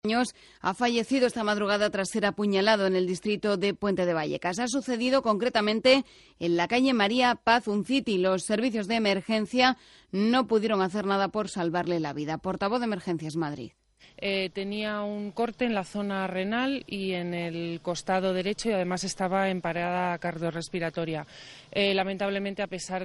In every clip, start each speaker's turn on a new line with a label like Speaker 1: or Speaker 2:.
Speaker 1: Años ha fallecido esta madrugada tras ser apuñalado en el distrito de Puente de Vallecas. Ha sucedido concretamente en la calle María Paz Unciti. Los servicios de emergencia no pudieron hacer nada por salvarle la vida. Portavoz de Emergencias Madrid.
Speaker 2: Tenía un corte en la zona renal y en el costado derecho y además estaba en parada cardiorrespiratoria. Lamentablemente, a pesar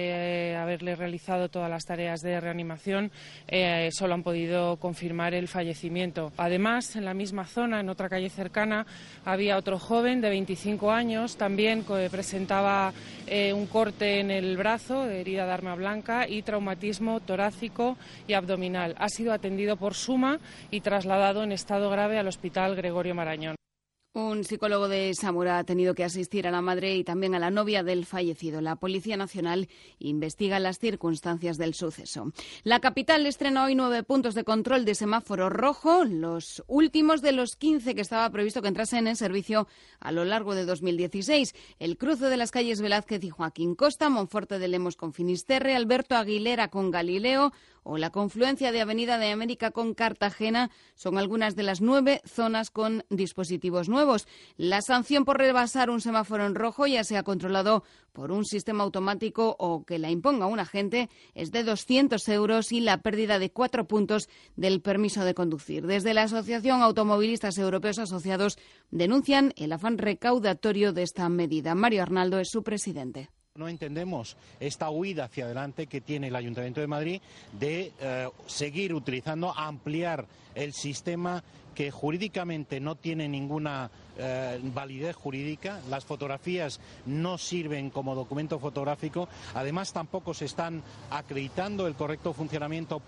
Speaker 2: de haberle realizado todas las tareas de reanimación, solo han podido confirmar el fallecimiento. Además, en la misma zona, en otra calle cercana, había otro joven de 25 años, también que presentaba un corte en el brazo, herida de arma blanca y traumatismo torácico y abdominal. Ha sido atendido por Suma y trasladado en estado grave al Hospital Gregorio Marañón.
Speaker 1: Un psicólogo de Zamora ha tenido que asistir a la madre y también a la novia del fallecido. La Policía Nacional investiga las circunstancias del suceso. La capital estrena hoy 9 puntos de control de semáforo rojo, los últimos de los 15 que estaba previsto que entrasen en servicio a lo largo de 2016. El cruce de las calles Velázquez y Joaquín Costa, Monforte de Lemos con Finisterre, Alberto Aguilera con Galileo o la confluencia de Avenida de América con Cartagena son algunas de las 9 zonas con dispositivos nuevos. La sanción por rebasar un semáforo en rojo, ya sea controlado por un sistema automático o que la imponga un agente, es de 200 euros y la pérdida de 4 puntos del permiso de conducir. Desde la Asociación Automovilistas Europeos Asociados denuncian el afán recaudatorio de esta medida. Mario Arnaldo es su presidente.
Speaker 3: No entendemos esta huida hacia adelante que tiene el Ayuntamiento de Madrid de seguir utilizando, ampliar el sistema que jurídicamente no tiene ninguna validez jurídica. Las fotografías no sirven como documento fotográfico. Además, tampoco se están acreditando el correcto funcionamiento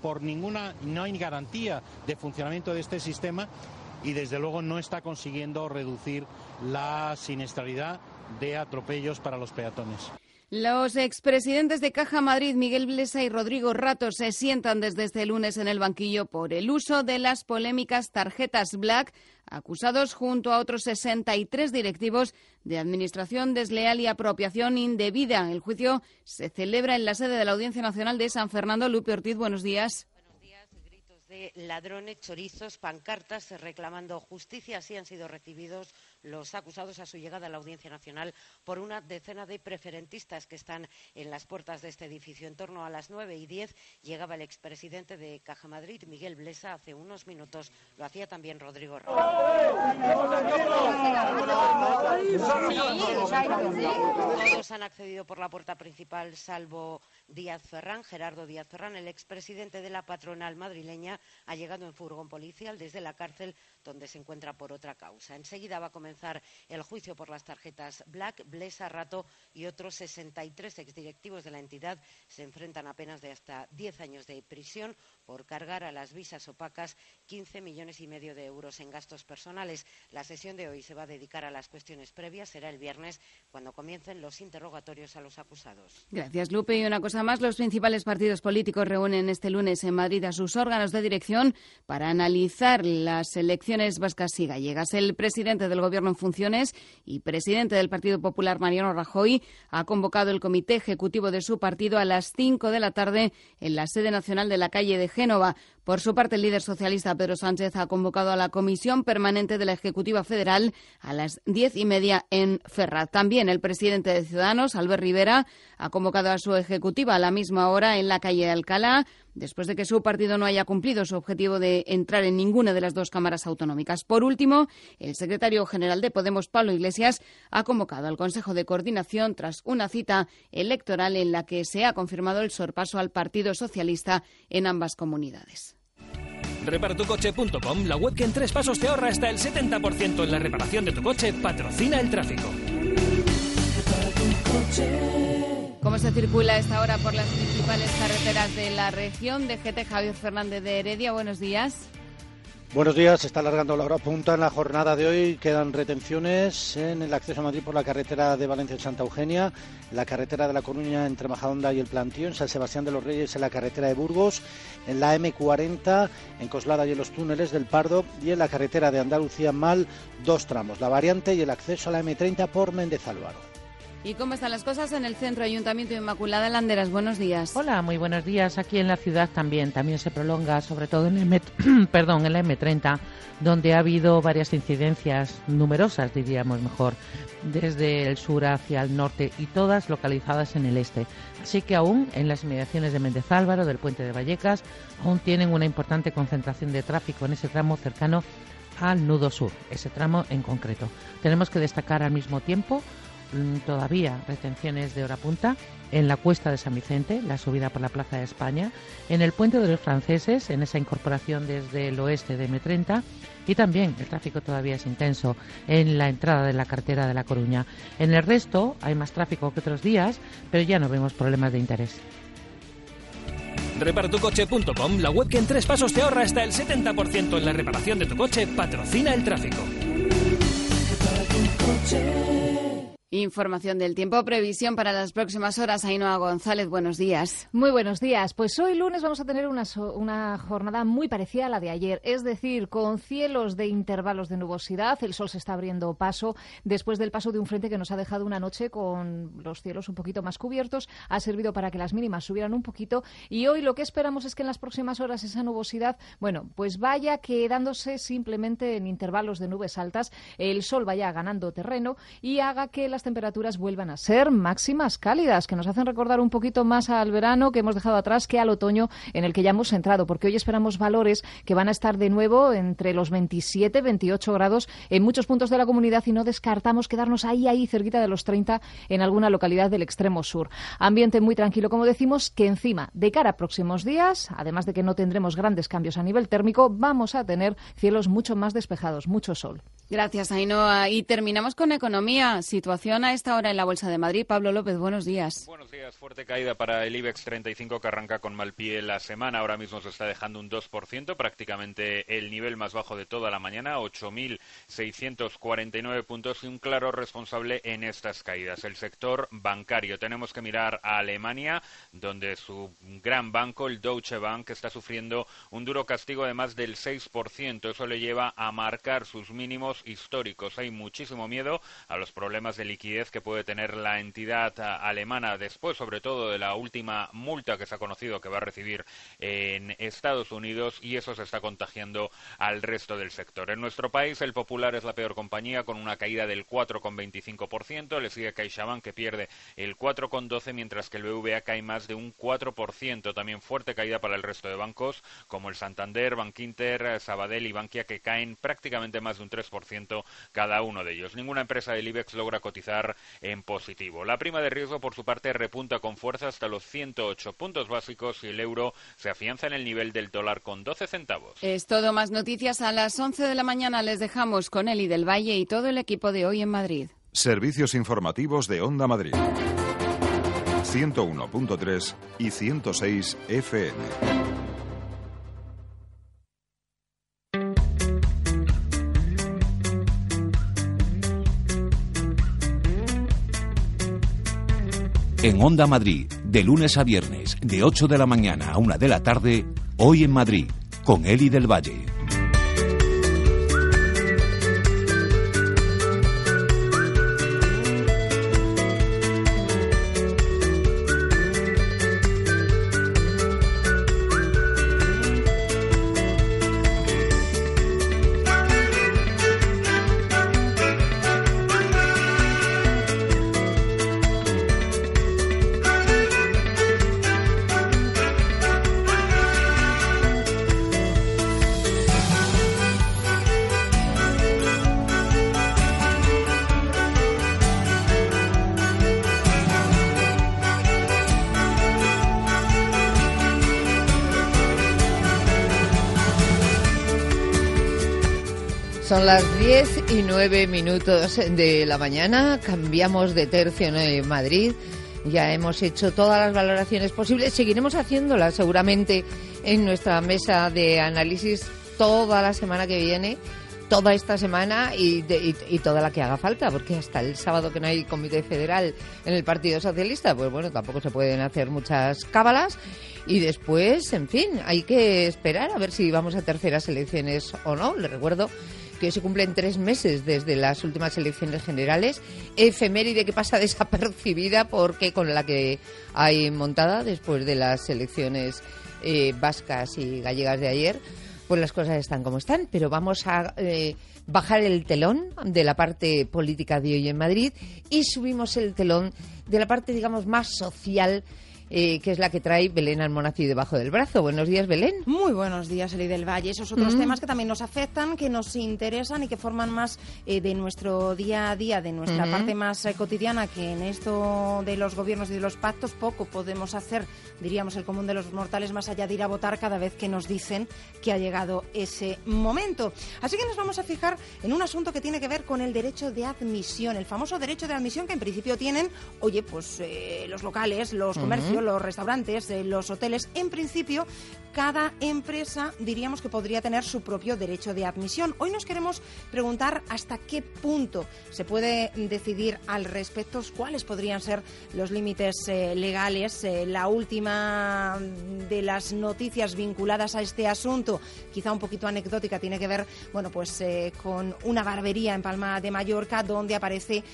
Speaker 3: no hay garantía de funcionamiento de este sistema y, desde luego, no está consiguiendo reducir la siniestralidad de atropellos para los peatones.
Speaker 1: Los expresidentes de Caja Madrid, Miguel Blesa y Rodrigo Rato, se sientan desde este lunes en el banquillo por el uso de las polémicas tarjetas Black, acusados junto a otros 63 directivos de administración desleal y apropiación indebida. El juicio se celebra en la sede de la Audiencia Nacional de San Fernando. Lupe Ortiz, buenos días.
Speaker 4: De ladrones, chorizos, pancartas reclamando justicia. Así han sido recibidos los acusados a su llegada a la Audiencia Nacional por una decena de preferentistas que están en las puertas de este edificio. En torno a las 9:10 llegaba el expresidente de Caja Madrid, Miguel Blesa. Hace unos minutos lo hacía también Rodrigo Rato. Todos han accedido por la puerta principal, salvo Gerardo Díaz Ferrán, el expresidente de la patronal madrileña. Ha llegado en furgón policial desde la cárcel donde se encuentra por otra causa. Enseguida va a comenzar el juicio por las tarjetas Black. Blesa, Rato y otros 63 exdirectivos de la entidad se enfrentan a penas de hasta 10 años de prisión por cargar a las visas opacas 15,5 millones de euros en gastos personales. La sesión de hoy se va a dedicar a las cuestiones previas. Será el viernes cuando comiencen los interrogatorios a los acusados.
Speaker 1: Gracias, Lupe. Y una cosa más, los principales partidos políticos reúnen este lunes en Madrid a sus órganos de dirección para analizar las elecciones vascas y gallegas. El presidente del Gobierno en funciones y presidente del Partido Popular, Mariano Rajoy, ha convocado el comité ejecutivo de su partido a las 5 de la tarde en la sede nacional de la calle de Génova. Por su parte, el líder socialista Pedro Sánchez ha convocado a la Comisión Permanente de la Ejecutiva Federal a las 10:30 en Ferraz. También el presidente de Ciudadanos, Albert Rivera, ha convocado a su ejecutiva a la misma hora en la calle de Alcalá, después de que su partido no haya cumplido su objetivo de entrar en ninguna de las dos cámaras autonómicas. Por último, el secretario general de Podemos, Pablo Iglesias, ha convocado al Consejo de Coordinación tras una cita electoral en la que se ha confirmado el sorpaso al Partido Socialista en ambas comunidades.
Speaker 5: Reparatucoche.com, la web que en 3 pasos te ahorra hasta el 70% en la reparación de tu coche, patrocina el tráfico.
Speaker 1: ¿Cómo se circula a esta hora por las principales carreteras de la región? DGT, Javier Fernández de Heredia, buenos días.
Speaker 6: Buenos días, se está alargando la hora punta en la jornada de hoy. Quedan retenciones en el acceso a Madrid por la carretera de Valencia y Santa Eugenia, la carretera de La Coruña entre Majadahonda y El Plantío, en San Sebastián de los Reyes en la carretera de Burgos, en la M40 en Coslada y en los túneles del Pardo y en la carretera de Andalucía Mal 2 tramos, la variante y el acceso a la M30 por Méndez Álvaro.
Speaker 1: ¿Y cómo están las cosas en el Centro Ayuntamiento Inmaculada Landeras? Buenos días.
Speaker 7: Hola, muy buenos días. Aquí en la ciudad también se prolonga, sobre todo en la M30, donde ha habido varias incidencias, numerosas diríamos mejor, desde el sur hacia el norte y todas localizadas en el este. Así que aún en las inmediaciones de Méndez Álvaro, del puente de Vallecas, aún tienen una importante concentración de tráfico en ese tramo cercano al nudo sur, ese tramo en concreto. Tenemos que destacar al mismo tiempo todavía retenciones de hora punta en la Cuesta de San Vicente, la subida por la Plaza de España, en el Puente de los Franceses, en esa incorporación desde el oeste de M30, y también el tráfico todavía es intenso en la entrada de la carretera de La Coruña. En el resto hay más tráfico que otros días, pero ya no vemos problemas de interés.
Speaker 5: Reparatucoche.com, la web que en 3 pasos te ahorra hasta el 70% en la reparación de tu coche, patrocina el tráfico.
Speaker 1: Información del tiempo, previsión para las próximas horas. Ainhoa González, buenos días.
Speaker 8: Muy buenos días. Pues hoy lunes vamos a tener una jornada muy parecida a la de ayer, es decir, con cielos de intervalos de nubosidad. El sol se está abriendo paso después del paso de un frente que nos ha dejado una noche con los cielos un poquito más cubiertos. Ha servido para que las mínimas subieran un poquito y hoy lo que esperamos es que en las próximas horas esa nubosidad, pues vaya quedándose simplemente en intervalos de nubes altas, el sol vaya ganando terreno y haga que las temperaturas vuelvan a ser máximas cálidas, que nos hacen recordar un poquito más al verano que hemos dejado atrás que al otoño en el que ya hemos entrado, porque hoy esperamos valores que van a estar de nuevo entre los 27, 28 grados en muchos puntos de la comunidad y no descartamos quedarnos ahí cerquita de los 30 en alguna localidad del extremo sur. Ambiente muy tranquilo, como decimos, que encima, de cara a próximos días, además de que no tendremos grandes cambios a nivel térmico, vamos a tener cielos mucho más despejados, mucho sol.
Speaker 1: Gracias, Ainhoa. Y terminamos con economía. Situación a esta hora en la Bolsa de Madrid. Pablo López, buenos días.
Speaker 9: Buenos días. Fuerte caída para el IBEX 35 que arranca con mal pie la semana. Ahora mismo se está dejando un 2%, prácticamente el nivel más bajo de toda la mañana, 8.649 puntos y un claro responsable en estas caídas. El sector bancario. Tenemos que mirar a Alemania, donde su gran banco, el Deutsche Bank, está sufriendo un duro castigo de más del 6%. Eso le lleva a marcar sus mínimos históricos. Hay muchísimo miedo a los problemas de liquidez que puede tener la entidad alemana después, sobre todo, de la última multa que se ha conocido que va a recibir en Estados Unidos, y eso se está contagiando al resto del sector. En nuestro país, el Popular es la peor compañía, con una caída del 4,25%, le sigue CaixaBank, que pierde el 4,12%, mientras que el BBVA cae más de un 4%. También fuerte caída para el resto de bancos, como el Santander, Bankinter, Sabadell y Bankia, que caen prácticamente más de un 3% cada uno de ellos. Ninguna empresa del IBEX logra cotizar en positivo. La prima de riesgo, por su parte, repunta con fuerza hasta los 108 puntos básicos y el euro se afianza en el nivel del dólar con 12 centavos.
Speaker 1: Es todo. Más noticias a las 11 de la mañana. Les dejamos con Eli del Valle y todo el equipo de Hoy en Madrid.
Speaker 10: Servicios informativos de Onda Madrid. 101.3 y 106 FM.
Speaker 11: En Onda Madrid, de lunes a viernes, de 8 de la mañana a 1 de la tarde, Hoy en Madrid, con Eli del Valle.
Speaker 12: Son las 10:09 de la mañana, cambiamos de tercio en Madrid, ya hemos hecho todas las valoraciones posibles, seguiremos haciéndolas seguramente en nuestra mesa de análisis toda la semana que viene, toda esta semana y toda la que haga falta, porque hasta el sábado que no hay comité federal en el Partido Socialista, pues bueno, tampoco se pueden hacer muchas cábalas. Y después, en fin, hay que esperar a ver si vamos a terceras elecciones o no. Les recuerdo que hoy se cumplen 3 meses desde las últimas elecciones generales. Efeméride que pasa desapercibida porque con la que hay montada después de las elecciones vascas y gallegas de ayer, pues las cosas están como están. Pero vamos a bajar el telón de la parte política de hoy en Madrid y subimos el telón de la parte, digamos, más social, que es la que trae Belén Almonaci debajo del brazo. Buenos días, Belén.
Speaker 13: Muy buenos días, Eli del Valle. Esos otros temas que también nos afectan, que nos interesan y que forman más de nuestro día a día, de nuestra parte más cotidiana, que en esto de los gobiernos y de los pactos poco podemos hacer, diríamos, el común de los mortales, más allá de ir a votar cada vez que nos dicen que ha llegado ese momento. Así que nos vamos a fijar en un asunto que tiene que ver con el derecho de admisión, el famoso derecho de admisión que en principio tienen, pues los locales, los comercios, los restaurantes, los hoteles. En principio, cada empresa diríamos que podría tener su propio derecho de admisión. Hoy nos queremos preguntar hasta qué punto se puede decidir al respecto, cuáles podrían ser los límites legales. La última de las noticias vinculadas a este asunto, quizá un poquito anecdótica, tiene que ver con una barbería en Palma de Mallorca, donde aparece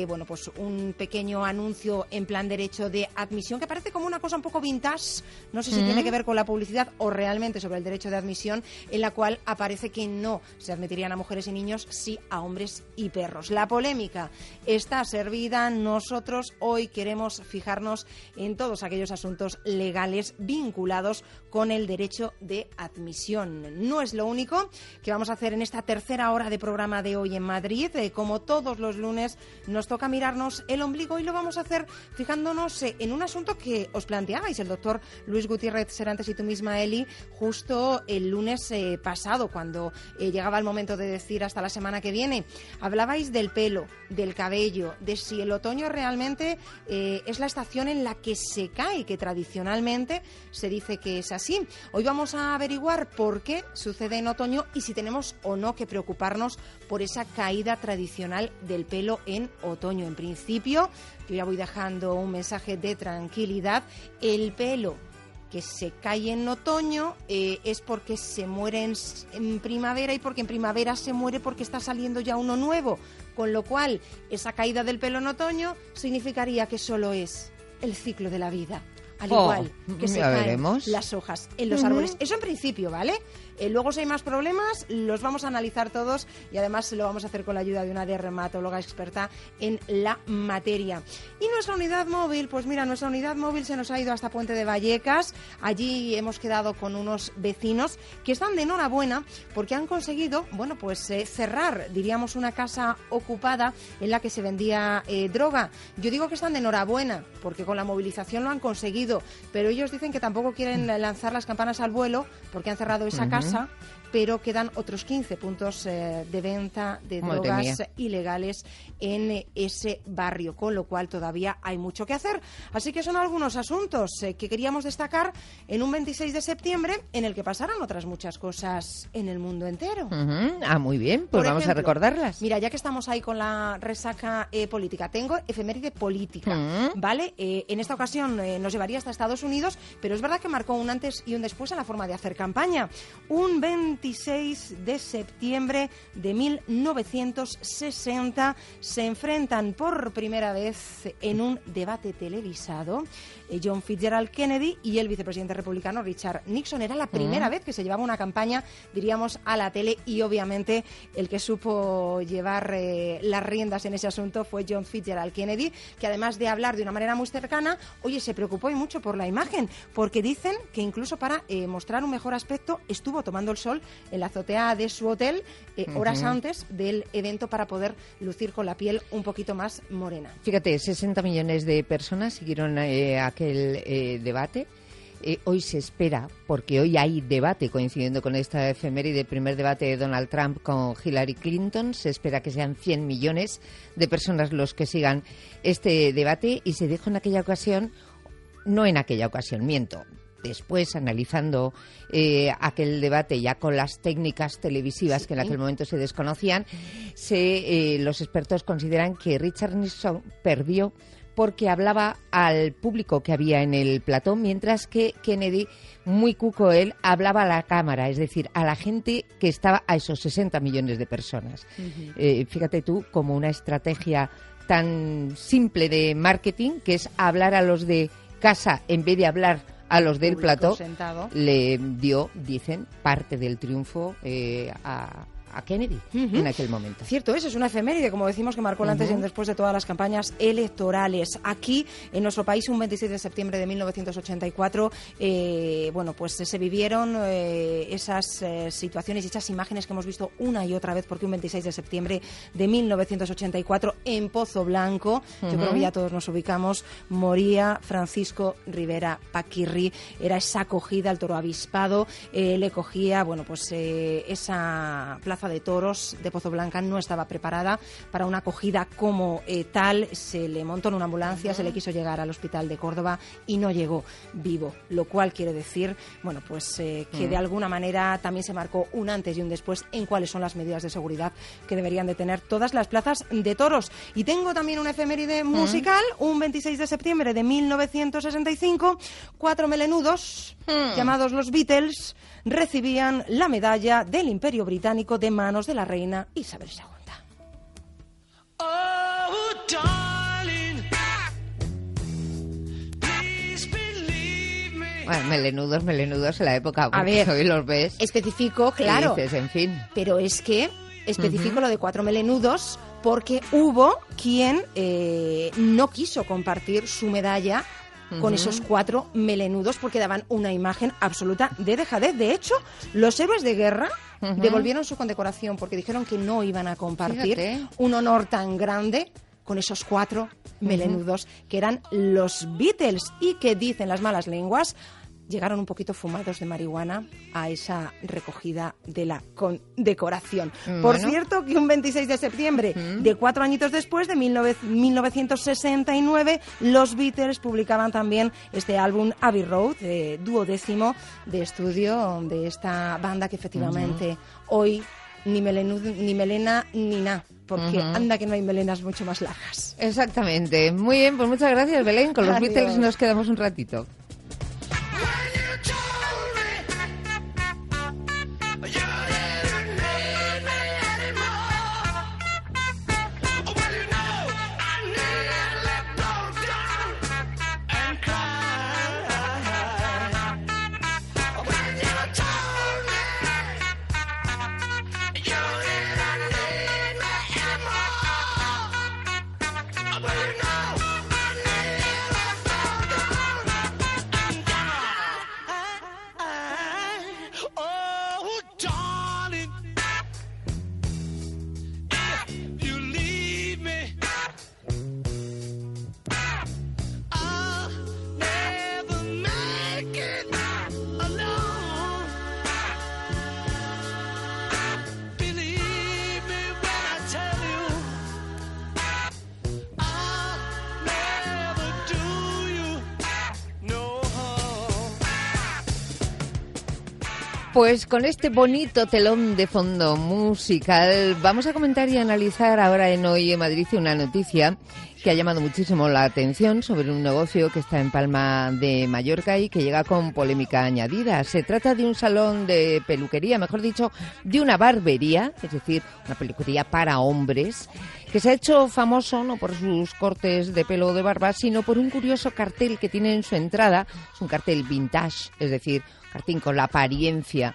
Speaker 13: un pequeño anuncio en plan derecho de admisión, que parece como una cosa un poco vintage, no sé si tiene que ver con la publicidad o realmente sobre el derecho de admisión, en la cual aparece que no se admitirían a mujeres y niños, sí a hombres y perros. La polémica está servida. Nosotros hoy queremos fijarnos en todos aquellos asuntos legales vinculados con el derecho de admisión. No es lo único que vamos a hacer en esta tercera hora de programa de hoy en Madrid. Como todos los lunes, nos toca mirarnos el ombligo y lo vamos a hacer fijándonos en un asunto que os planteabais, el doctor Luis Gutiérrez Serantes y tú misma, Eli, justo el lunes pasado, cuando llegaba el momento de decir hasta la semana que viene. Hablabais del pelo, del cabello, de si el otoño realmente es la estación en la que se cae, que tradicionalmente se dice que es así. Hoy vamos a averiguar por qué sucede en otoño y si tenemos o no que preocuparnos por esa caída tradicional del pelo en otoño. En principio, yo ya voy dejando un mensaje de tranquilidad. El pelo que se cae en otoño es porque se muere en primavera, y porque en primavera se muere porque está saliendo ya uno nuevo, con lo cual esa caída del pelo en otoño significaría que solo es el ciclo de la vida, al igual que se caen las hojas en los árboles. Eso en principio, ¿vale? Luego, si hay más problemas, los vamos a analizar todos y además lo vamos a hacer con la ayuda de una dermatóloga experta en la materia. Y nuestra unidad móvil, pues mira, nuestra unidad móvil se nos ha ido hasta Puente de Vallecas. Allí hemos quedado con unos vecinos que están de enhorabuena porque han conseguido, cerrar, diríamos, una casa ocupada en la que se vendía droga. Yo digo que están de enhorabuena porque con la movilización lo han conseguido, pero ellos dicen que tampoco quieren lanzar las campanas al vuelo porque han cerrado esa casa, pero quedan otros 15 puntos de venta de drogas ilegales en ese barrio, con lo cual todavía hay mucho que hacer. Así que son algunos asuntos que queríamos destacar en un 26 de septiembre en el que pasaron otras muchas cosas en el mundo entero.
Speaker 12: Muy bien, pues vamos a recordarlas.
Speaker 13: Mira, ya que estamos ahí con la resaca política, tengo efeméride política, ¿vale? En esta ocasión nos llevaría hasta Estados Unidos, pero es verdad que marcó un antes y un después en la forma de hacer campaña. Un 26 de septiembre de 1960 se enfrentan por primera vez en un debate televisado John Fitzgerald Kennedy y el vicepresidente republicano Richard Nixon. Era la primera vez que se llevaba una campaña, diríamos, a la tele, y obviamente el que supo llevar las riendas en ese asunto fue John Fitzgerald Kennedy, que además de hablar de una manera muy cercana, se preocupó y mucho por la imagen, porque dicen que incluso para mostrar un mejor aspecto estuvo tomando el sol en la azotea de su hotel horas antes del evento para poder lucir con la piel un poquito más morena.
Speaker 12: Fíjate, 60 millones de personas siguieron aquel debate. Hoy se espera, porque hoy hay debate coincidiendo con esta efeméride, primer debate de Donald Trump con Hillary Clinton, se espera que sean 100 millones de personas los que sigan este debate, y se dijo en aquella ocasión, después, analizando aquel debate ya con las técnicas televisivas que en aquel momento se desconocían, los expertos consideran que Richard Nixon perdió porque hablaba al público que había en el plató, mientras que Kennedy, muy cuco él, hablaba a la cámara, es decir, a la gente que estaba, a esos 60 millones de personas. Fíjate tú, como una estrategia tan simple de marketing, que es hablar a los de casa en vez de hablar a los del plató, le dio, dicen, parte del triunfo a Kennedy en aquel momento.
Speaker 13: Cierto, eso es una efeméride, como decimos, que marcó el antes y el después de todas las campañas electorales. Aquí, en nuestro país, un 26 de septiembre de 1984, pues se vivieron esas situaciones y esas imágenes que hemos visto una y otra vez, porque un 26 de septiembre de 1984, en Pozo Blanco, yo creo que ya todos nos ubicamos, moría Francisco Rivera Paquirri. Era esa acogida al toro avispado, le cogía, esa plaza de toros de Pozo Blanca no estaba preparada para una acogida como tal. Se le montó en una ambulancia, se le quiso llegar al hospital de Córdoba y no llegó vivo, lo cual quiere decir, que de alguna manera también se marcó un antes y un después en cuáles son las medidas de seguridad que deberían de tener todas las plazas de toros. Y tengo también una efeméride musical, un 26 de septiembre de 1965, 4 melenudos llamados los Beatles recibían la medalla del Imperio Británico de manos de la reina Isabel II.
Speaker 14: Oh, darling, please believe me.
Speaker 12: Bueno, melenudos en la época.
Speaker 13: A ver,
Speaker 12: hoy los ves.
Speaker 13: Especifico, claro.
Speaker 12: Dices, en fin.
Speaker 13: Pero es que especifico lo de 4 melenudos porque hubo quien no quiso compartir su medalla con esos 4 melenudos porque daban una imagen absoluta de dejadez. De hecho, los héroes de guerra devolvieron su condecoración porque dijeron que no iban a compartir un honor tan grande con esos 4 melenudos que eran los Beatles y que, dicen las malas lenguas, llegaron un poquito fumados de marihuana a esa recogida de la condecoración. Por cierto, que un 26 de septiembre, de 4 añitos después, de 1969, los Beatles publicaban también este álbum Abbey Road, 12º de estudio de esta banda que efectivamente hoy ni melena ni nada. Porque anda que no hay melenas mucho más largas.
Speaker 12: Exactamente. Muy bien, pues muchas gracias, Belén. Con los Beatles nos quedamos un ratito. Pues con este bonito telón de fondo musical vamos a comentar y analizar ahora en Hoy en Madrid una noticia que ha llamado muchísimo la atención sobre un negocio que está en Palma de Mallorca y que llega con polémica añadida. Se trata de un salón de peluquería, mejor dicho, de una barbería, es decir, una peluquería para hombres, que se ha hecho famoso no por sus cortes de pelo o de barba, sino por un curioso cartel que tiene en su entrada. Es un cartel vintage, es decir, cartel con la apariencia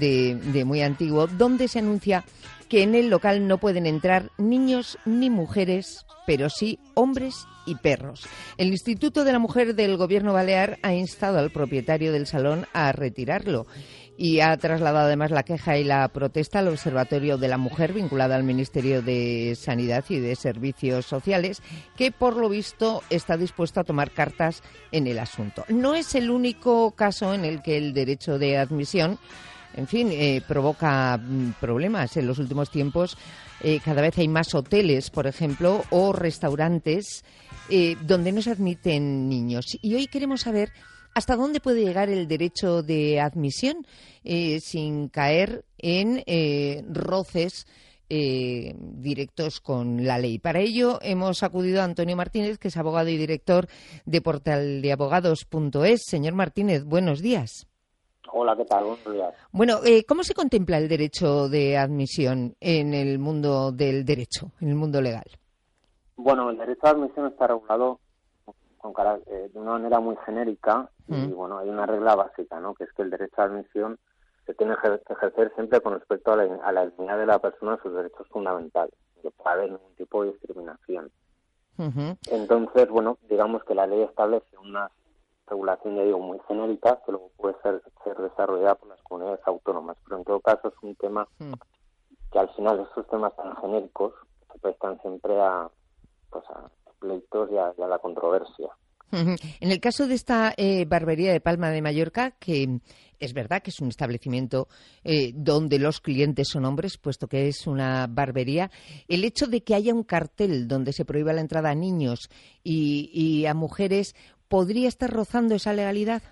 Speaker 12: de muy antiguo, donde se anuncia que en el local no pueden entrar niños ni mujeres, pero sí hombres y perros. El Instituto de la Mujer del Gobierno Balear ha instado al propietario del salón a retirarlo y ha trasladado además la queja y la protesta al Observatorio de la Mujer vinculada al Ministerio de Sanidad y de Servicios Sociales, que por lo visto está dispuesto a tomar cartas en el asunto. No es el único caso en el que el derecho de admisión, en fin, provoca problemas. En los últimos tiempos cada vez hay más hoteles, por ejemplo, o restaurantes donde no se admiten niños. Y hoy queremos saber hasta dónde puede llegar el derecho de admisión sin caer en roces directos con la ley. Para ello hemos acudido a Antonio Martínez, que es abogado y director de portaldeabogados.es. Señor Martínez, buenos días.
Speaker 15: Hola, ¿qué tal? Buenos días.
Speaker 12: Bueno, ¿cómo se contempla el derecho de admisión en el mundo del derecho, en el mundo legal?
Speaker 15: Bueno, el derecho de admisión está regulado de una manera muy genérica y, bueno, hay una regla básica, ¿no? Que es que el derecho de admisión se tiene que ejercer siempre con respecto a la dignidad de la persona, sus derechos fundamentales, que pueda haber ningún tipo de discriminación. Entonces, bueno, digamos que la ley establece una regulación, ya digo, muy genérica, que luego puede ser desarrollada por las comunidades autónomas, pero en todo caso es un tema que al final estos temas tan genéricos se prestan siempre a pleitos y a la controversia.
Speaker 12: En el caso de esta barbería de Palma de Mallorca, que es verdad que es un establecimiento donde los clientes son hombres, puesto que es una barbería, el hecho de que haya un cartel donde se prohíba la entrada a niños y a mujeres, ¿podría estar rozando esa legalidad?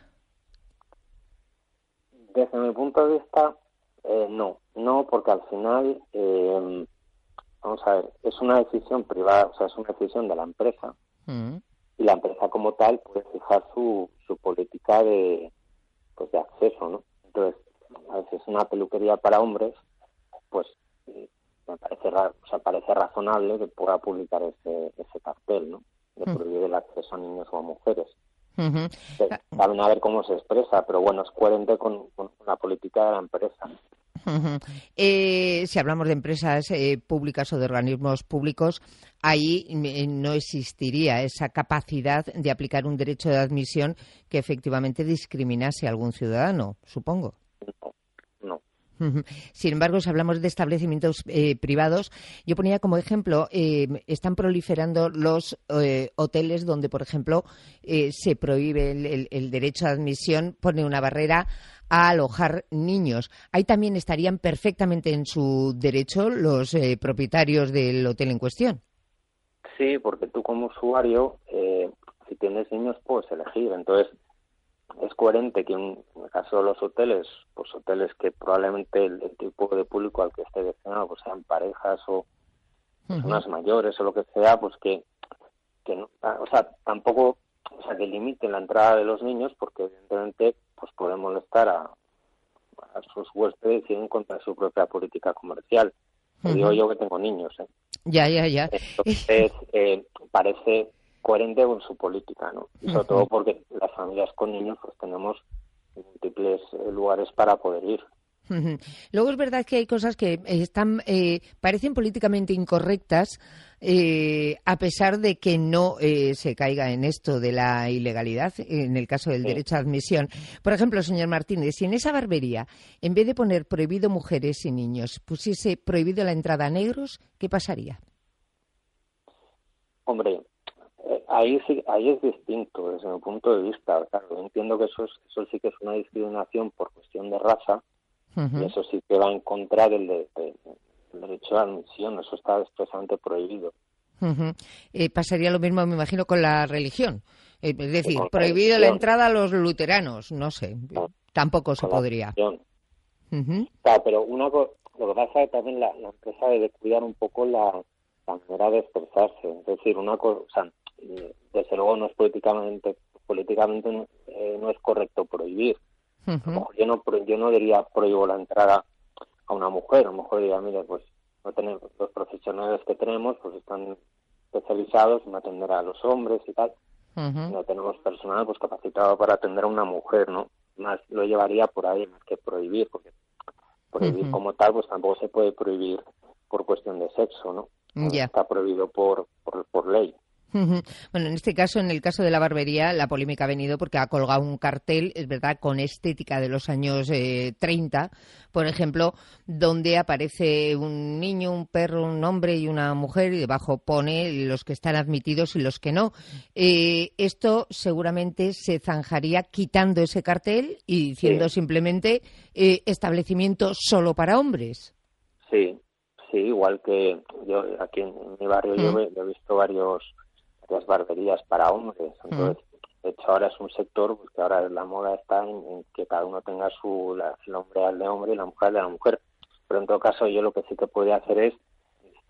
Speaker 15: Desde mi punto de vista, no, porque al final, vamos a ver, es una decisión privada, o sea, es una decisión de la empresa. Y la empresa como tal puede fijar su política de acceso, ¿no? Entonces, a veces una peluquería para hombres, pues me parece razonable que pueda publicar ese cartel, ¿no? De prohibir el acceso a niños o a mujeres. Saben a ver cómo se expresa, pero bueno, es coherente con la política de la empresa.
Speaker 12: Si hablamos de empresas públicas o de organismos públicos, ahí no existiría esa capacidad de aplicar un derecho de admisión que efectivamente discriminase a algún ciudadano, supongo.
Speaker 15: No.
Speaker 12: Sin embargo, si hablamos de establecimientos privados, yo ponía como ejemplo, están proliferando los hoteles donde, por ejemplo, se prohíbe el derecho de admisión, pone una barrera a alojar niños. Ahí también estarían perfectamente en su derecho los propietarios del hotel en cuestión.
Speaker 15: Sí, porque tú como usuario, si tienes niños, puedes elegir. Entonces, es coherente que en el caso de los hoteles, pues hoteles que probablemente el tipo de público al que esté destinado, pues sean parejas o personas mayores o lo que sea, pues que no, o sea, tampoco, o sea, que limiten la entrada de los niños, porque evidentemente pues puede molestar a sus huéspedes y ir en contra de su propia política comercial. Digo yo que tengo niños, ¿eh?
Speaker 12: Ya.
Speaker 15: Entonces, parece coherente con su política, ¿no? Y sobre todo porque las familias con niños pues tenemos múltiples lugares para poder ir.
Speaker 12: Luego es verdad que hay cosas que parecen políticamente incorrectas, a pesar de que no se caiga en esto de la ilegalidad, en el caso del derecho a admisión. Por ejemplo, señor Martínez, si en esa barbería, en vez de poner prohibido mujeres y niños, pusiese prohibido la entrada a negros, ¿qué pasaría?
Speaker 15: Hombre, ahí es distinto desde mi punto de vista. Claro, yo entiendo que eso sí que es una discriminación por cuestión de raza. Y eso sí que va en contra del derecho de admisión, eso está expresamente prohibido.
Speaker 12: Pasaría lo mismo, me imagino, con la religión. Es decir, prohibido la entrada a los luteranos, no sé, tampoco se podría.
Speaker 15: Claro, pero lo que pasa es que también la empresa debe cuidar un poco la manera de expresarse. Es decir, una cosa, o sea, desde luego no es políticamente no es correcto prohibir. Yo no diría prohíbo la entrada a una mujer, a lo mejor diría, mire, pues no tenemos, los profesionales que tenemos pues están especializados en atender a los hombres y tal, no tenemos personal pues capacitado para atender a una mujer, ¿no? Más lo llevaría por ahí más que prohibir, porque prohibir como tal pues tampoco se puede prohibir por cuestión de sexo, ¿no? Está prohibido por ley.
Speaker 12: Bueno, en este caso, en el caso de la barbería, la polémica ha venido porque ha colgado un cartel, es verdad, con estética de los años 30, por ejemplo, donde aparece un niño, un perro, un hombre y una mujer, y debajo pone los que están admitidos y los que no. Esto seguramente se zanjaría quitando ese cartel y diciendo simplemente establecimiento solo para hombres.
Speaker 15: Sí, igual que yo aquí en mi barrio yo he visto varias barberías para hombres. Entonces, de hecho, ahora es un sector pues, que ahora la moda está en que cada uno tenga el hombre al de hombre y la mujer al de la mujer. Pero en todo caso, yo lo que sí que podría hacer es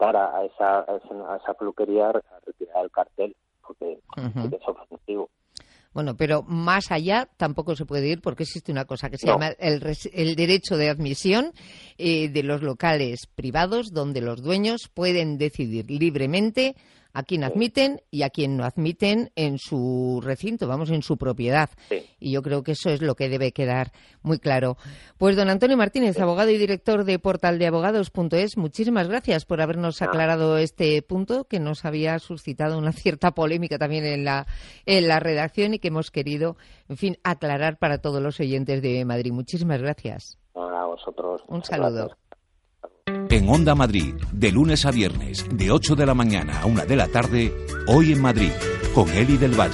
Speaker 15: instar a esa peluquería a retirar el cartel, porque es ofensivo.
Speaker 12: Bueno, pero más allá tampoco se puede ir porque existe una cosa que se llama el derecho de admisión de los locales privados, donde los dueños pueden decidir libremente a quién admiten y a quién no admiten en su recinto, vamos, en su propiedad. Sí. Y yo creo que eso es lo que debe quedar muy claro. Pues don Antonio Martínez, abogado y director de portaldeabogados.es, muchísimas gracias por habernos aclarado este punto que nos había suscitado una cierta polémica también en la redacción y que hemos querido, en fin, aclarar para todos los oyentes de Madrid. Muchísimas gracias.
Speaker 15: A vosotros.
Speaker 12: Un saludo.
Speaker 15: Gracias.
Speaker 11: En Onda Madrid, de lunes a viernes, de 8 de la mañana a 1 de la tarde, Hoy en Madrid, con Eli del Valle.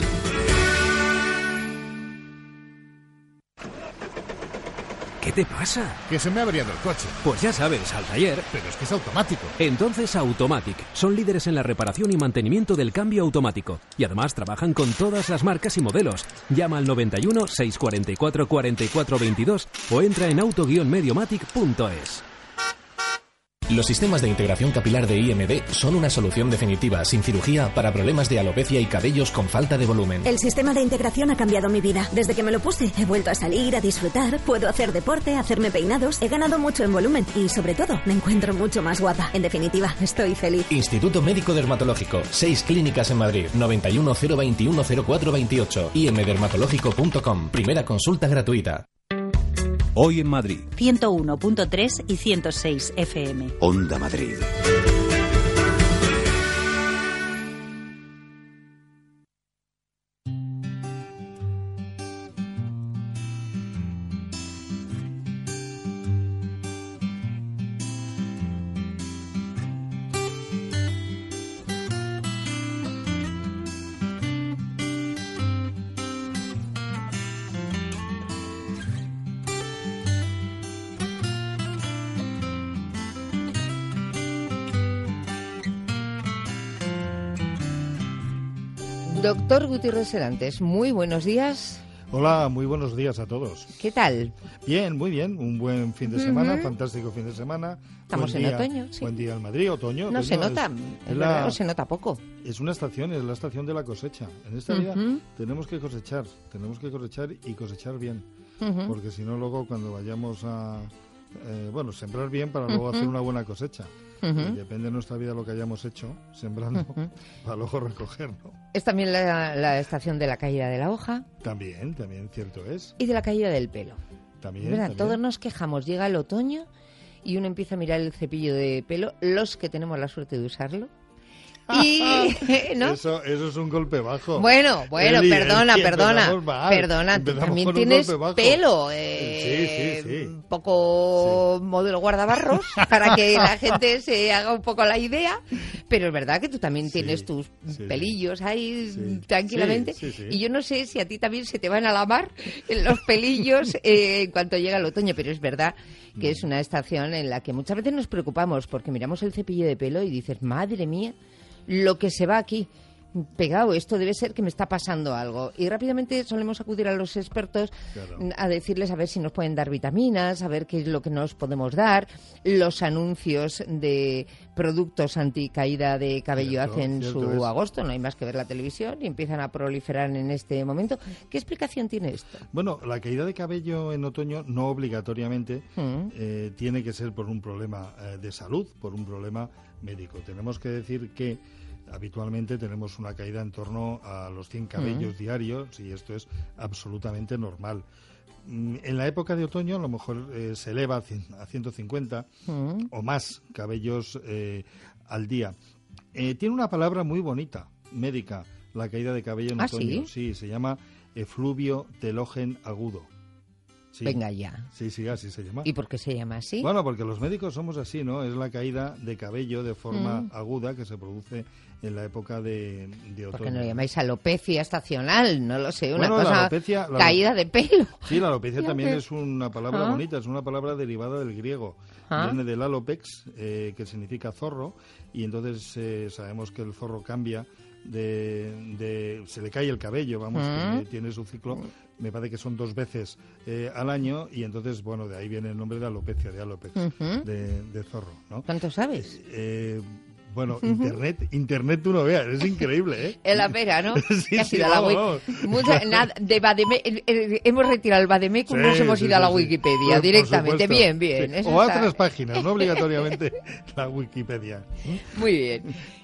Speaker 5: ¿Qué te pasa?
Speaker 16: Que se me ha averiado el coche.
Speaker 5: Pues ya sabes, al taller.
Speaker 16: Pero es que es automático.
Speaker 5: Entonces Automatic. Son líderes en la reparación y mantenimiento del cambio automático. Y además trabajan con todas las marcas y modelos. Llama al 91 644 44 22 o entra en auto-mediomatic.es.
Speaker 17: Los sistemas de integración capilar de IMD son una solución definitiva, sin cirugía, para problemas de alopecia y cabellos con falta de volumen.
Speaker 18: El sistema de integración ha cambiado mi vida. Desde que me lo puse, he vuelto a salir, a disfrutar, puedo hacer deporte, hacerme peinados, he ganado mucho en volumen y, sobre todo, me encuentro mucho más guapa. En definitiva, estoy feliz.
Speaker 17: Instituto Médico Dermatológico, 6 clínicas en Madrid, 91 021 0428, imdermatológico.com, primera consulta gratuita.
Speaker 11: Hoy en Madrid.
Speaker 19: 101.3 y 106 FM.
Speaker 11: Onda Madrid.
Speaker 12: Doctor Gutiérrez Serantes, muy buenos días.
Speaker 16: Hola, muy buenos días a todos.
Speaker 12: ¿Qué tal?
Speaker 16: Bien, muy bien. Un buen fin de semana, fantástico fin de semana.
Speaker 12: Estamos en otoño, sí.
Speaker 16: Buen día en Madrid, otoño.
Speaker 12: No se nota, es verdad, no se nota poco.
Speaker 16: Es una estación, es la estación de la cosecha. En esta vida tenemos que cosechar y cosechar bien. Porque si no, luego cuando vayamos a... sembrar bien para luego hacer una buena cosecha. Y depende de nuestra vida lo que hayamos hecho sembrando para luego recoger, ¿no?
Speaker 12: Es también la estación de la caída de la hoja.
Speaker 16: También, cierto es.
Speaker 12: Y de la caída del pelo.
Speaker 16: También.
Speaker 12: Todos nos quejamos, llega el otoño y uno empieza a mirar el cepillo de pelo, los que tenemos la suerte de usarlo. Y ¿no?
Speaker 16: Eso es un golpe bajo.
Speaker 12: Bueno,
Speaker 16: Eli,
Speaker 12: perdona,
Speaker 16: empezamos
Speaker 12: también tienes pelo,
Speaker 16: sí.
Speaker 12: un poco modelo guardabarros para que la gente se haga un poco la idea, pero es verdad que tú también tienes tus pelillos ahí tranquilamente, y yo no sé si a ti también se te van a la mar los pelillos en cuanto llega el otoño, pero es verdad que es una estación en la que muchas veces nos preocupamos porque miramos el cepillo de pelo y dices, madre mía, lo que se va aquí pegado, esto debe ser que me está pasando algo. Y rápidamente solemos acudir a los expertos a decirles a ver si nos pueden dar vitaminas, a ver qué es lo que nos podemos dar. Los anuncios de productos anticaída de cabello hacen su agosto, no hay más que ver la televisión y empiezan a proliferar en este momento. ¿Qué explicación tiene esto?
Speaker 16: Bueno, la caída de cabello en otoño no obligatoriamente tiene que ser por un problema de salud, por un problema médico. Tenemos que decir que habitualmente tenemos una caída en torno a los 100 cabellos diarios y esto es absolutamente normal. En la época de otoño a lo mejor se eleva a 150 o más cabellos al día. Tiene una palabra muy bonita, médica, la caída de cabello en otoño. Sí, se llama efluvio telógen agudo. Sí.
Speaker 12: Venga ya.
Speaker 16: Sí, así se llama.
Speaker 12: ¿Y por qué se llama así?
Speaker 16: Bueno, porque los médicos somos así, ¿no? Es la caída de cabello de forma aguda que se produce en la época de otoño.
Speaker 12: ¿Por qué no lo llamáis alopecia estacional? No lo sé, una cosa, caída de pelo.
Speaker 16: Sí, la alopecia también es una palabra bonita, es una palabra derivada del griego. Viene del alopex, que significa zorro, y entonces sabemos que el zorro cambia se le cae el cabello, que tiene su ciclo, me parece que son 2 veces al año, y entonces, de ahí viene el nombre de alopecia, de alopex, de zorro, ¿no?
Speaker 12: ¿Cuánto sabes?
Speaker 16: Bueno, internet tú no veas, es increíble, ¿eh?
Speaker 12: En la pera, ¿no?
Speaker 16: Sí,
Speaker 12: sí, vamos. Hemos retirado el Bademecum, nos hemos ido a la Wikipedia
Speaker 16: Pues,
Speaker 12: directamente. Bien.
Speaker 16: Sí. O a otras páginas, no obligatoriamente la Wikipedia.
Speaker 12: Muy bien.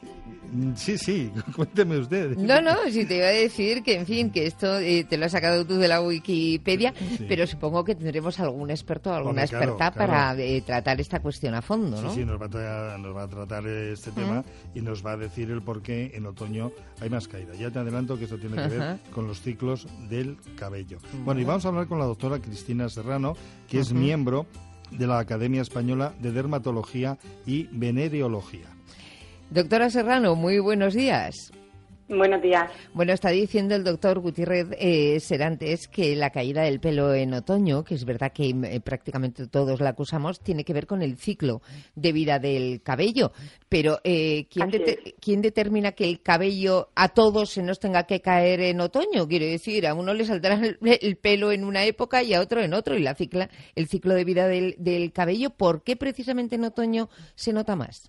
Speaker 16: Sí, cuénteme usted.
Speaker 12: No, si te iba a decir que, en fin, que esto te lo has sacado tú de la Wikipedia, sí. Pero supongo que tendremos algún experto o alguna experta para tratar esta cuestión a fondo, ¿no?
Speaker 16: Sí, nos va a tratar este tema y nos va a decir el por qué en otoño hay más caída. Ya te adelanto que esto tiene que ver con los ciclos del cabello. Bueno, y vamos a hablar con la doctora Cristina Serrano, que es miembro de la Academia Española de Dermatología y Venereología.
Speaker 12: Doctora Serrano, muy buenos días.
Speaker 20: Buenos días.
Speaker 12: Bueno, está diciendo el doctor Gutiérrez Serantes que la caída del pelo en otoño, que es verdad que prácticamente todos la acusamos, tiene que ver con el ciclo de vida del cabello. Pero ¿quién determina que el cabello a todos se nos tenga que caer en otoño? Quiero decir, a uno le saldrá el pelo en una época y a otro en otro. Y el ciclo de vida del cabello, ¿por qué precisamente en otoño se nota más?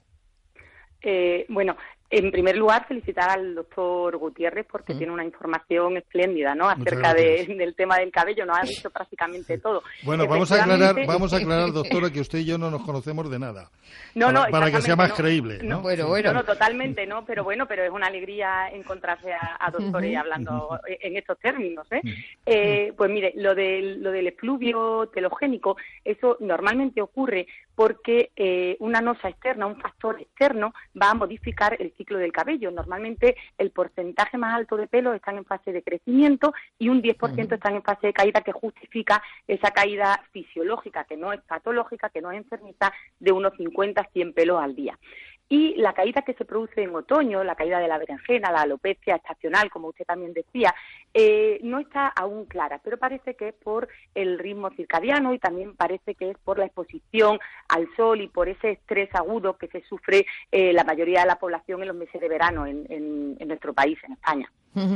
Speaker 20: Bueno, en primer lugar, felicitar al doctor Gutiérrez porque tiene una información espléndida, ¿no? Acerca del tema del cabello, nos ha dicho prácticamente todo.
Speaker 16: Bueno, vamos a aclarar, doctora, que usted y yo no nos conocemos de nada. Para que sea más creíble, ¿no?
Speaker 20: No, totalmente, ¿no? Pero es una alegría encontrarse a doctores hablando en estos términos, ¿eh? Pues mire, lo del efluvio telogénico, eso normalmente ocurre porque una nosa externa, un factor externo, va a modificar el ciclo del cabello. Normalmente el porcentaje más alto de pelos están en fase de crecimiento y un 10% están en fase de caída, que justifica esa caída fisiológica, que no es patológica, que no es enfermiza, de unos 50-100 pelos al día. Y la caída que se produce en otoño, la caída de la berenjena, la alopecia estacional, como usted también decía, no está aún clara, pero parece que es por el ritmo circadiano y también parece que es por la exposición al sol y por ese estrés agudo que se sufre la mayoría de la población en los meses de verano en nuestro país, en España.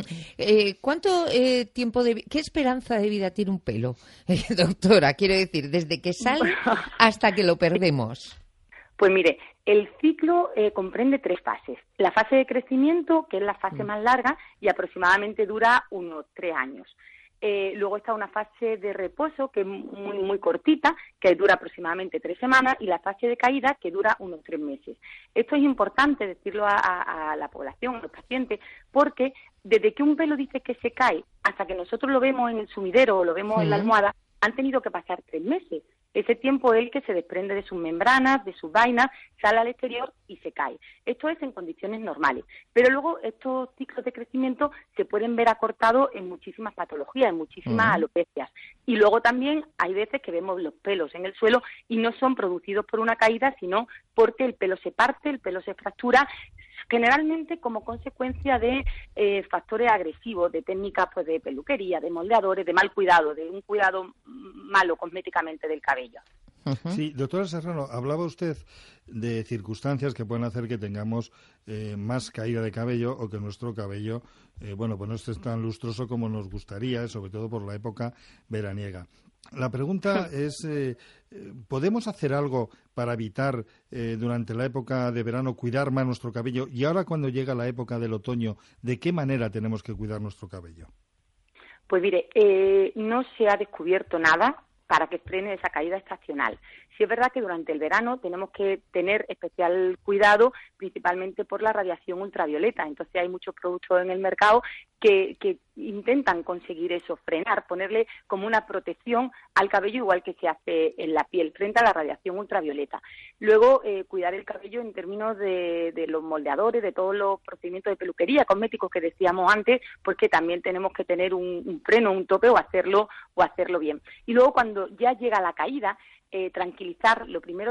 Speaker 12: ¿Cuánto tiempo qué esperanza de vida tiene un pelo, doctora? Quiero decir, desde que sale hasta que lo perdemos.
Speaker 20: Pues mire, el ciclo comprende 3 fases. La fase de crecimiento, que es la fase más larga y aproximadamente dura unos 3 años. Luego está una fase de reposo, que es muy, muy cortita, que dura aproximadamente 3 semanas, y la fase de caída, que dura unos 3 meses. Esto es importante decirlo a la población, a los pacientes, porque desde que un pelo dice que se cae hasta que nosotros lo vemos en el sumidero o lo vemos en la almohada, han tenido que pasar 3 meses. Ese tiempo es el que se desprende de sus membranas, de sus vainas, sale al exterior y se cae. Esto es en condiciones normales. Pero luego estos ciclos de crecimiento se pueden ver acortados en muchísimas patologías, en muchísimas alopecias. Y luego también hay veces que vemos los pelos en el suelo y no son producidos por una caída, sino porque el pelo se parte, el pelo se fractura, generalmente como consecuencia de factores agresivos, de técnicas pues de peluquería, de moldeadores, de mal cuidado, de un cuidado malo cosméticamente del cabello.
Speaker 16: Sí, doctora Serrano, hablaba usted de circunstancias que pueden hacer que tengamos más caída de cabello o que nuestro cabello, pues no esté tan lustroso como nos gustaría, sobre todo por la época veraniega. La pregunta es, ¿podemos hacer algo para evitar durante la época de verano cuidar más nuestro cabello? Y ahora cuando llega la época del otoño, ¿de qué manera tenemos que cuidar nuestro cabello?
Speaker 20: Pues mire, no se ha descubierto nada para que frene esa caída estacional. Sí es verdad que durante el verano tenemos que tener especial cuidado, principalmente por la radiación ultravioleta. Entonces hay muchos productos en el mercado que intentan conseguir eso, frenar, ponerle como una protección al cabello, igual que se hace en la piel, frente a la radiación ultravioleta. Luego, cuidar el cabello en términos de los moldeadores, de todos los procedimientos de peluquería, cosméticos que decíamos antes, pues que también tenemos que tener un freno, un tope o hacerlo bien. Y luego, cuando ya llega la caída, tranquilizar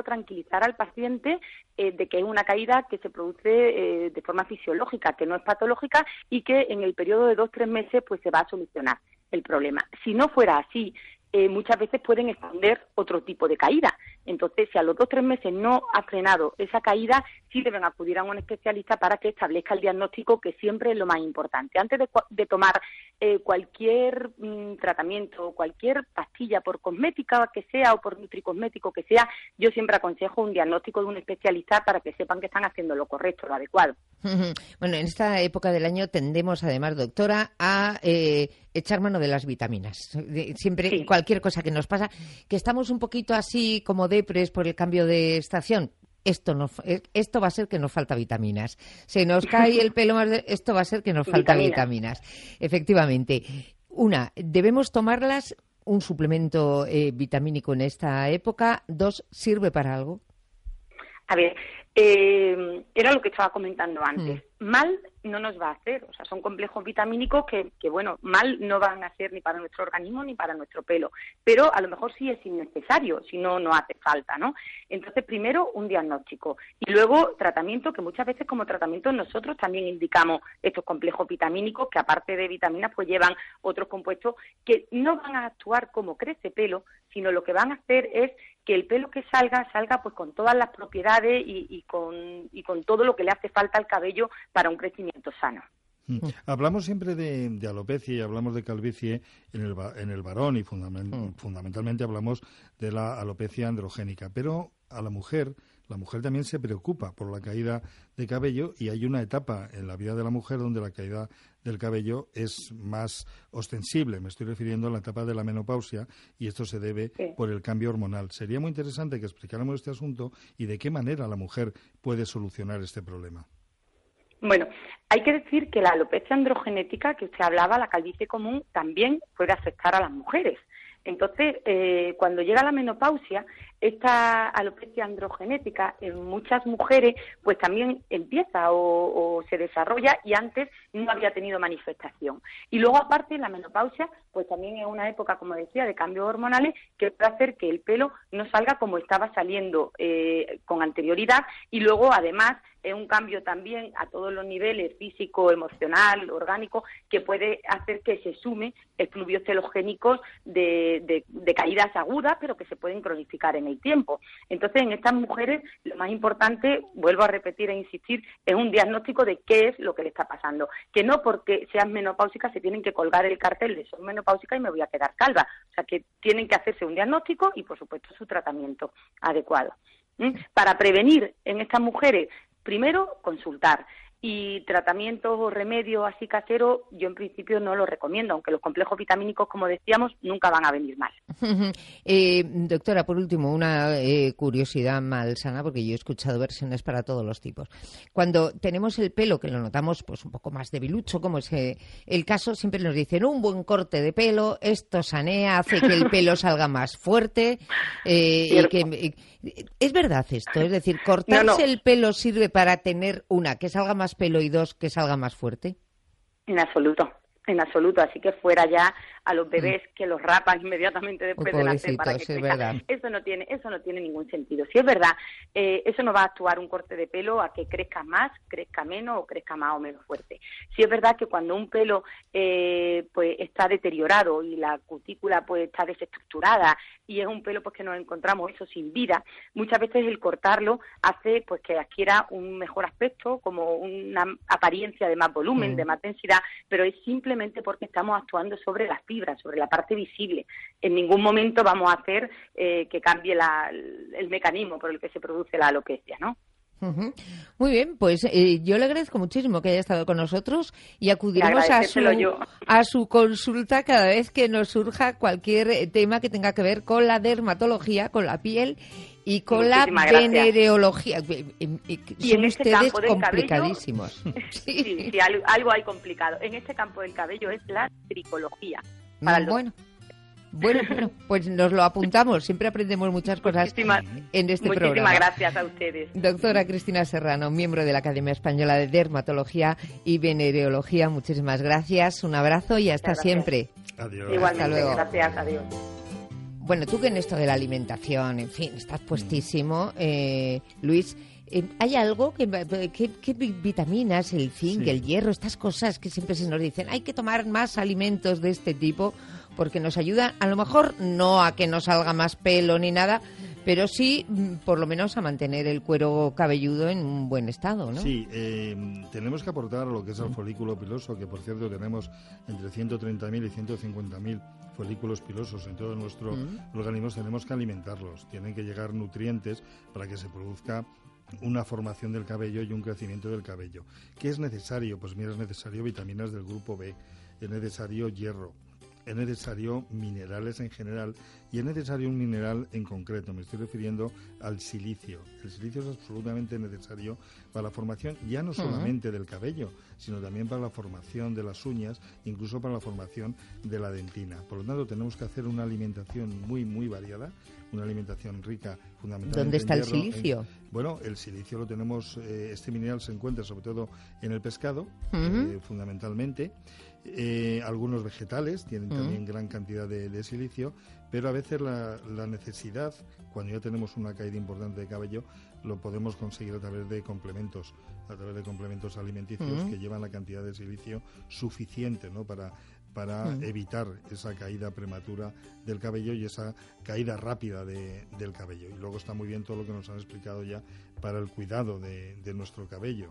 Speaker 20: al paciente de que es una caída que se produce de forma fisiológica, que no es patológica y que en el periodo de 2-3 meses pues se va a solucionar el problema. Si no fuera así, muchas veces pueden esconder otro tipo de caída. Entonces, si a los 2 o 3 meses no ha frenado esa caída, sí deben acudir a un especialista para que establezca el diagnóstico, que siempre es lo más importante. Antes de tomar cualquier tratamiento, cualquier pastilla, por cosmética que sea o por nutricosmético que sea, yo siempre aconsejo un diagnóstico de un especialista para que sepan que están haciendo lo correcto, lo adecuado.
Speaker 12: Bueno, en esta época del año tendemos, además, doctora, a echar mano de las vitaminas. Siempre, sí. Cualquier cosa que nos pasa, que estamos un poquito así como depres por el cambio de estación. Esto va a ser que nos falta vitaminas. Se nos cae el pelo más esto va a ser que nos falta vitaminas. Efectivamente. ¿Debemos tomarlas un suplemento vitamínico en esta época? 2, ¿sirve para algo?
Speaker 20: A ver, era lo que estaba comentando antes. Mal no nos va a hacer, o sea, son complejos vitamínicos que bueno, mal no van a hacer ni para nuestro organismo ni para nuestro pelo, pero a lo mejor sí es innecesario, si no, no hace falta, ¿no? Entonces, primero un diagnóstico y luego tratamiento, que muchas veces como tratamiento nosotros también indicamos estos complejos vitamínicos que aparte de vitaminas pues llevan otros compuestos que no van a actuar como crece pelo, sino lo que van a hacer es que el pelo que salga pues con todas las propiedades y con todo lo que le hace falta al cabello para un crecimiento sano.
Speaker 16: Hablamos siempre de alopecia y hablamos de calvicie en el varón y fundamentalmente hablamos de la alopecia androgénica, pero a la mujer también se preocupa por la caída de cabello y hay una etapa en la vida de la mujer donde la caída del cabello es más ostensible. Me estoy refiriendo a la etapa de la menopausia y esto se debe por el cambio hormonal. Sería muy interesante que explicáramos este asunto y de qué manera la mujer puede solucionar este problema.
Speaker 20: Bueno, hay que decir que la alopecia androgenética que usted hablaba, la calvicie común, también puede afectar a las mujeres. Entonces, cuando llega la menopausia, esta alopecia androgenética en muchas mujeres pues también empieza o se desarrolla y antes no había tenido manifestación. Y luego, aparte, la menopausia pues también es una época, como decía, de cambios hormonales que puede hacer que el pelo no salga como estaba saliendo con anterioridad y luego, además, es un cambio también a todos los niveles, físico, emocional, orgánico, que puede hacer que se sume efluvios telogénicos de caídas agudas, pero que se pueden cronificar en el tiempo. Entonces, en estas mujeres, lo más importante, vuelvo a repetir e insistir, es un diagnóstico de qué es lo que le está pasando. Que no porque sean menopáusicas se tienen que colgar el cartel de soy menopáusica y me voy a quedar calva. O sea, que tienen que hacerse un diagnóstico y, por supuesto, su tratamiento adecuado. Para prevenir en estas mujeres, primero, consultar. Y tratamientos o remedios así caseros, yo en principio no lo recomiendo, aunque los complejos vitamínicos, como decíamos, nunca van a venir mal.
Speaker 12: Doctora, por último, una curiosidad malsana, porque yo he escuchado versiones para todos los tipos. Cuando tenemos el pelo, que lo notamos pues un poco más debilucho, como es el caso, siempre nos dicen un buen corte de pelo, esto sanea, hace que el pelo salga más fuerte. ¿Es verdad esto? Es decir, ¿cortarse el pelo sirve para tener, que salga más pelo y 2, que salga más fuerte?
Speaker 20: En absoluto. Así que fuera ya a los bebés que los rapan inmediatamente después de nacer para que crezcan. Eso no tiene ningún sentido. Si es verdad, eso no va a actuar un corte de pelo a que crezca más, crezca menos o crezca más o menos fuerte. Si es verdad que cuando un pelo pues está deteriorado y la cutícula pues está desestructurada y es un pelo pues que nos encontramos eso sin vida, muchas veces el cortarlo hace pues que adquiera un mejor aspecto, como una apariencia de más volumen, de más densidad, pero es simplemente porque estamos actuando sobre las fibras, sobre la parte visible. En ningún momento vamos a hacer que cambie el mecanismo por el que se produce la alopecia, ¿no?
Speaker 12: Muy bien, pues yo le agradezco muchísimo que haya estado con nosotros y acudiremos a su consulta cada vez que nos surja cualquier tema que tenga que ver con la dermatología, con la piel y con la venereología.
Speaker 20: Y en este campo del
Speaker 12: complicadísimos.
Speaker 20: Cabello, sí, algo hay complicado. En este campo del cabello es la tricología.
Speaker 12: Bueno, pues nos lo apuntamos. Siempre aprendemos muchas cosas en este programa.
Speaker 20: Muchísimas gracias a ustedes.
Speaker 12: Doctora Cristina Serrano, miembro de la Academia Española de Dermatología y Venereología, muchísimas gracias. Un abrazo y hasta siempre.
Speaker 16: Adiós.
Speaker 20: Igualmente,
Speaker 12: hasta luego.
Speaker 20: Gracias, adiós.
Speaker 12: Bueno, tú que en esto de la alimentación, en fin, estás puestísimo, Luis. ¿Hay algo? ¿Qué vitaminas, el zinc, el hierro, estas cosas que siempre se nos dicen? Hay que tomar más alimentos de este tipo porque nos ayudan, a lo mejor no a que nos salga más pelo ni nada, pero sí, por lo menos, a mantener el cuero cabelludo en un buen estado, ¿no?
Speaker 16: Sí, tenemos que aportar lo que es el folículo piloso, que por cierto tenemos entre 130.000 y 150.000 folículos pilosos en todo nuestro organismo. Tenemos que alimentarlos, tienen que llegar nutrientes para que se produzca una formación del cabello y un crecimiento del cabello. ¿Qué es necesario? Pues mira, es necesario vitaminas del grupo B, es necesario hierro, es necesario minerales en general y es necesario un mineral en concreto. Me estoy refiriendo al silicio. El silicio es absolutamente necesario para la formación ya no solamente del cabello, sino también para la formación de las uñas, incluso para la formación de la dentina. Por lo tanto, tenemos que hacer una alimentación muy, muy variada, una alimentación rica, fundamentalmente.
Speaker 12: ¿Dónde está
Speaker 16: en
Speaker 12: el
Speaker 16: hierro,
Speaker 12: silicio?
Speaker 16: Bueno, el silicio lo tenemos, este mineral se encuentra sobre todo en el pescado, fundamentalmente. Algunos vegetales tienen también gran cantidad de silicio, pero a veces la necesidad, cuando ya tenemos una caída importante de cabello, lo podemos conseguir a través de complementos alimenticios que llevan la cantidad de silicio suficiente, ¿no?, para evitar esa caída prematura del cabello y esa caída rápida del cabello. Y luego está muy bien todo lo que nos han explicado ya para el cuidado de nuestro cabello.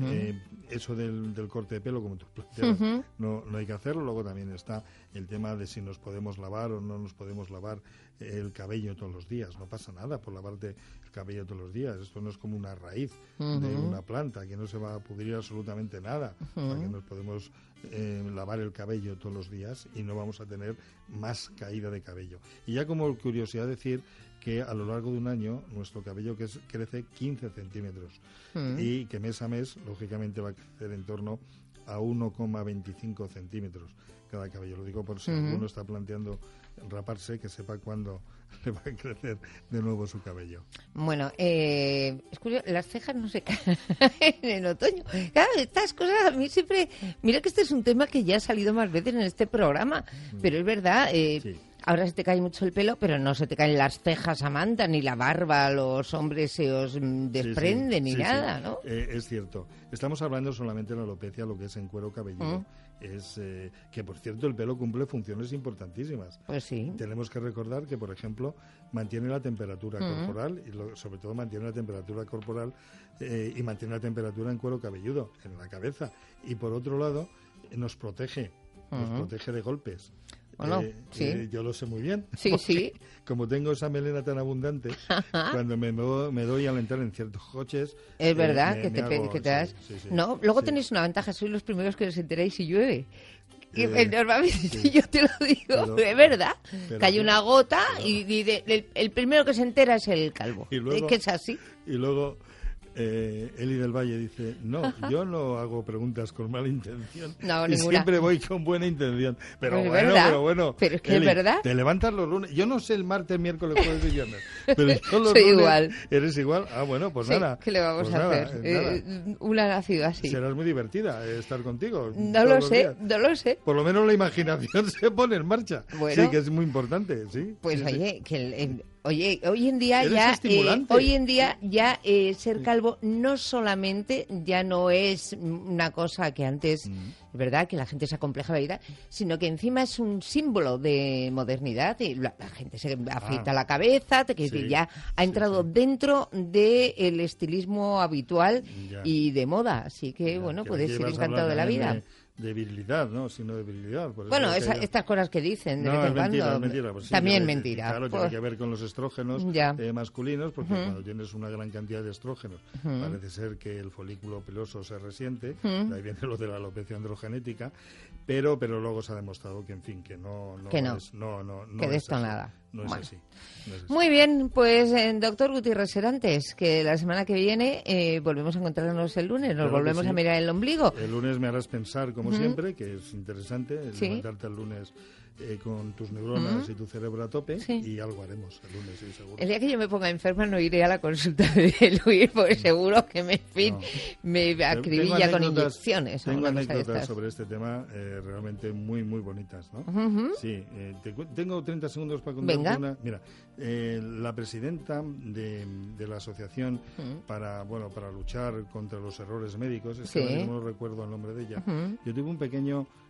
Speaker 16: Eso del corte de pelo, como tú planteas, no hay que hacerlo. Luego también está el tema de si nos podemos lavar o no nos podemos lavar el cabello todos los días. No pasa nada por lavarte el cabello todos los días. Esto no es como una raíz de una planta, que no se va a pudrir absolutamente nada. O sea, que nos podemos lavar el cabello todos los días y no vamos a tener más caída de cabello. Y ya como curiosidad decir que a lo largo de un año nuestro cabello crece 15 centímetros y que mes a mes, lógicamente, va a crecer en torno a 1,25 centímetros cada cabello. Lo digo por si alguno está planteando raparse, que sepa cuándo le va a crecer de nuevo su cabello.
Speaker 12: Bueno, es curioso, las cejas no se caen en otoño. Claro, estas cosas a mí siempre... Mira que este es un tema que ya ha salido más veces en este programa, pero es verdad... Sí. Ahora se te cae mucho el pelo, pero no se te caen las cejas, Samantha, ni la barba, los hombres se os desprenden, ni nada, ¿no?
Speaker 16: Es cierto. Estamos hablando solamente de la alopecia, lo que es en cuero cabelludo. Es que, por cierto, el pelo cumple funciones importantísimas.
Speaker 12: Pues sí.
Speaker 16: Tenemos que recordar que, por ejemplo, mantiene la temperatura corporal y sobre todo mantiene la temperatura corporal y mantiene la temperatura en cuero cabelludo, en la cabeza. Y, por otro lado, nos protege de golpes.
Speaker 12: Bueno, sí.
Speaker 16: Yo lo sé muy bien.
Speaker 12: Sí, sí.
Speaker 16: Como tengo esa melena tan abundante, cuando me doy al entrar en ciertos coches...
Speaker 12: Es verdad que te das...
Speaker 16: Sí.
Speaker 12: No, luego tenéis una ventaja, sois los primeros que os enteráis si llueve. Normalmente yo te lo digo, es verdad. Cae una gota y el primero que se entera es el calvo.
Speaker 16: Y luego,
Speaker 12: es que es así.
Speaker 16: Y luego... Eli del Valle dice, no, yo no hago preguntas con mala intención.
Speaker 12: No,
Speaker 16: y
Speaker 12: ninguna.
Speaker 16: Siempre voy con buena intención. Pero
Speaker 12: es
Speaker 16: bueno,
Speaker 12: verdad.
Speaker 16: pero bueno.
Speaker 12: Pero es que
Speaker 16: Eli,
Speaker 12: es verdad.
Speaker 16: Te levantas los lunes. Yo no sé el martes, miércoles, jueves y viernes. Pero yo los
Speaker 12: Soy
Speaker 16: lunes,
Speaker 12: igual.
Speaker 16: ¿Eres igual? Ah, bueno, pues
Speaker 12: sí,
Speaker 16: nada.
Speaker 12: ¿qué le vamos a hacer? Una nacido así.
Speaker 16: Serás muy divertida estar contigo.
Speaker 12: No lo sé.
Speaker 16: Por lo menos la imaginación se pone en marcha.
Speaker 12: Bueno,
Speaker 16: sí, que es muy importante, sí.
Speaker 12: Pues
Speaker 16: sí,
Speaker 12: oye, que Oye, hoy en día ya ser calvo no solamente ya no es una cosa que antes, es verdad, que la gente se acompleja la vida, sino que encima es un símbolo de modernidad y la gente se afeita la cabeza, que ya ha entrado dentro del estilismo habitual y de moda, así que bueno, puedes ir encantado de la vida.
Speaker 16: De virilidad, ¿no? Sino de virilidad.
Speaker 12: Bueno, estas cosas que dicen de vez en cuando.
Speaker 16: Es mentira. Pues sí,
Speaker 12: también mentira.
Speaker 16: Claro, tiene que ver con los estrógenos masculinos, porque cuando tienes una gran cantidad de estrógenos, parece ser que el folículo piloso se resiente, de ahí viene lo de la alopecia androgenética, pero luego se ha demostrado que, en fin, que no
Speaker 12: que
Speaker 16: es
Speaker 12: de esto nada.
Speaker 16: No es así.
Speaker 12: Muy bien, pues doctor Gutiérrez Serantes, que la semana que viene volvemos a encontrarnos el lunes, nos volvemos a mirar el ombligo.
Speaker 16: El lunes me harás pensar, como siempre, que es interesante levantarte el lunes con tus neuronas y tu cerebro a tope, y algo haremos el lunes, sí, seguro.
Speaker 12: El día que yo me ponga enferma no iré a la consulta de Luis, porque seguro que me acribilla con inyecciones.
Speaker 16: Tengo anécdotas sobre este tema realmente muy, muy bonitas, ¿no? Sí, tengo 30 segundos para contar una. Mira, la presidenta de la asociación para luchar contra los errores médicos, ahora mismo no recuerdo el nombre de ella. Yo tuve un pequeño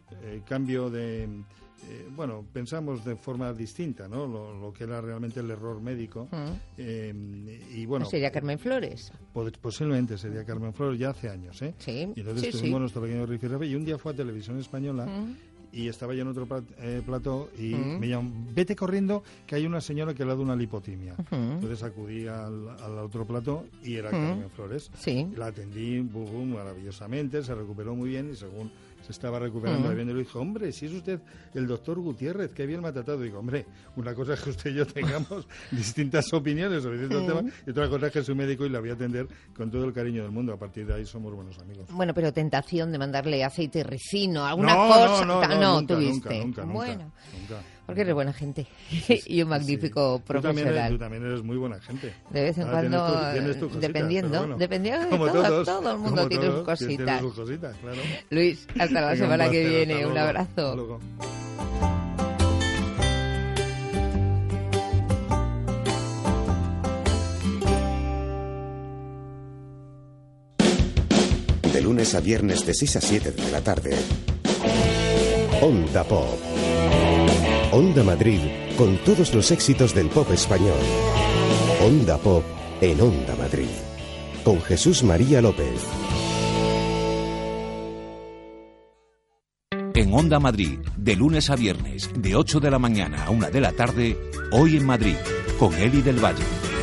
Speaker 16: cambio de... pensamos de forma distinta, ¿no? Lo que era realmente el error médico. Y bueno,
Speaker 12: ¿sería Carmen Flores?
Speaker 16: Posiblemente sería Carmen Flores, ya hace años, ¿eh?
Speaker 12: Sí.
Speaker 16: Y entonces tuvimos nuestro pequeño rifirrafe, y un día fue a Televisión Española y estaba yo en otro plató y me llamó, vete corriendo que hay una señora que le ha dado una lipotimia. Entonces acudí al otro plató y era Carmen Flores.
Speaker 12: Sí.
Speaker 16: La atendí maravillosamente, se recuperó muy bien y según se estaba recuperando bien, y le dijo, hombre, si es usted el doctor Gutiérrez, qué bien me ha tratado. Digo, hombre, una cosa es que usted y yo tengamos distintas opiniones sobre distintos temas, y otra cosa es que soy médico y la voy a atender con todo el cariño del mundo. A partir de ahí somos buenos amigos.
Speaker 12: Bueno, pero tentación de mandarle aceite ricino, alguna cosa... No,
Speaker 16: nunca,
Speaker 12: tuviste.
Speaker 16: Nunca.
Speaker 12: Porque eres buena gente y un magnífico profesional.
Speaker 16: Tú también eres muy buena gente.
Speaker 12: De vez en cuando,
Speaker 16: tienes tus cositas,
Speaker 12: dependiendo de
Speaker 16: como
Speaker 12: todo el mundo tiene sus cositas.
Speaker 16: Claro.
Speaker 12: Luis, hasta la semana que viene. Un abrazo.
Speaker 21: De lunes a viernes de 6 a 7 de la tarde. Onda Pop. Onda Madrid, con todos los éxitos del pop español. Onda Pop en Onda Madrid. Con Jesús María López.
Speaker 11: En Onda Madrid, de lunes a viernes, de 8 de la mañana a 1 de la tarde, Hoy en Madrid, con Eli del Valle.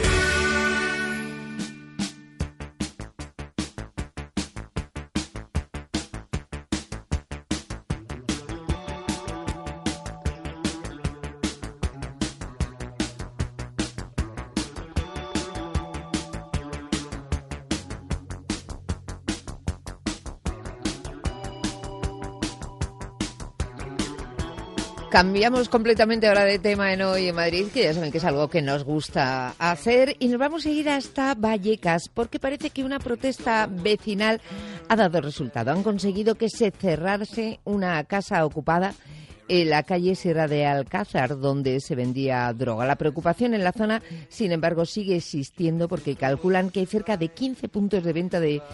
Speaker 12: Cambiamos completamente ahora de tema en Hoy en Madrid, que ya saben que es algo que nos gusta hacer, y nos vamos a ir hasta Vallecas, porque parece que una protesta vecinal ha dado resultado. Han conseguido que se cerrase una casa ocupada en la calle Sierra de Alcázar, donde se vendía droga. La preocupación en la zona, sin embargo, sigue existiendo, porque calculan que hay cerca de 15 puntos de venta de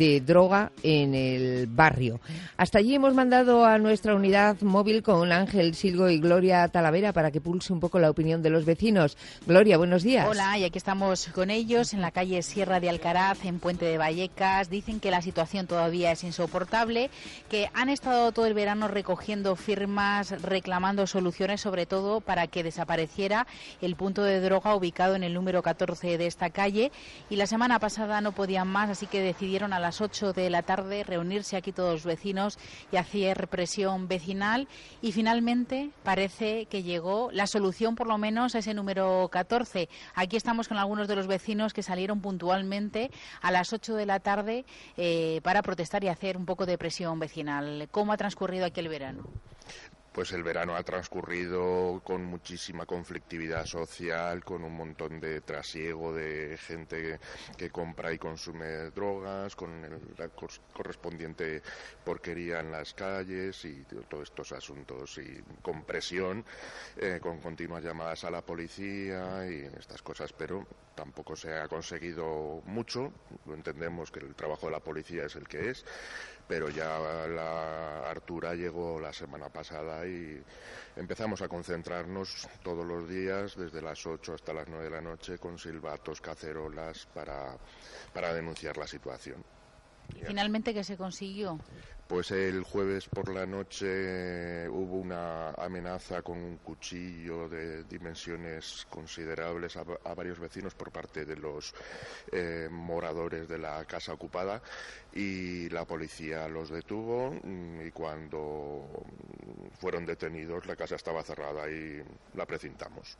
Speaker 12: droga en el barrio. Hasta allí hemos mandado a nuestra unidad móvil con Ángel Silgo y Gloria Talavera para que pulse un poco la opinión de los vecinos. Gloria, buenos días.
Speaker 22: Hola, y aquí estamos con ellos en la calle Sierra de Alcaraz, en Puente de Vallecas. Dicen que la situación todavía es insoportable, que han estado todo el verano recogiendo firmas, reclamando soluciones, sobre todo para que desapareciera el punto de droga ubicado en el número 14 de esta calle, y la semana pasada no podían más, así que decidieron a las 8 de la tarde reunirse aquí todos los vecinos y hacer presión vecinal, y finalmente parece que llegó la solución, por lo menos a ese número 14. Aquí estamos con algunos de los vecinos que salieron puntualmente a las 8 de la tarde para protestar y hacer un poco de presión vecinal. ¿Cómo ha transcurrido aquí el verano?
Speaker 23: Pues el verano ha transcurrido con muchísima conflictividad social, con un montón de trasiego de gente que compra y consume drogas, con la correspondiente porquería en las calles y todos estos asuntos, y con presión, con continuas llamadas a la policía y estas cosas, pero tampoco se ha conseguido mucho. Entendemos que el trabajo de la policía es el que es, pero ya la Artura llegó la semana pasada y empezamos a concentrarnos todos los días, desde las 8 hasta las 9 de la noche, con silbatos, cacerolas, para denunciar la situación.
Speaker 22: ¿Finalmente qué se consiguió?
Speaker 23: Pues el jueves por la noche hubo una amenaza con un cuchillo de dimensiones considerables a varios vecinos por parte de los moradores de la casa ocupada, y la policía los detuvo, y cuando fueron detenidos la casa estaba cerrada y la precintamos.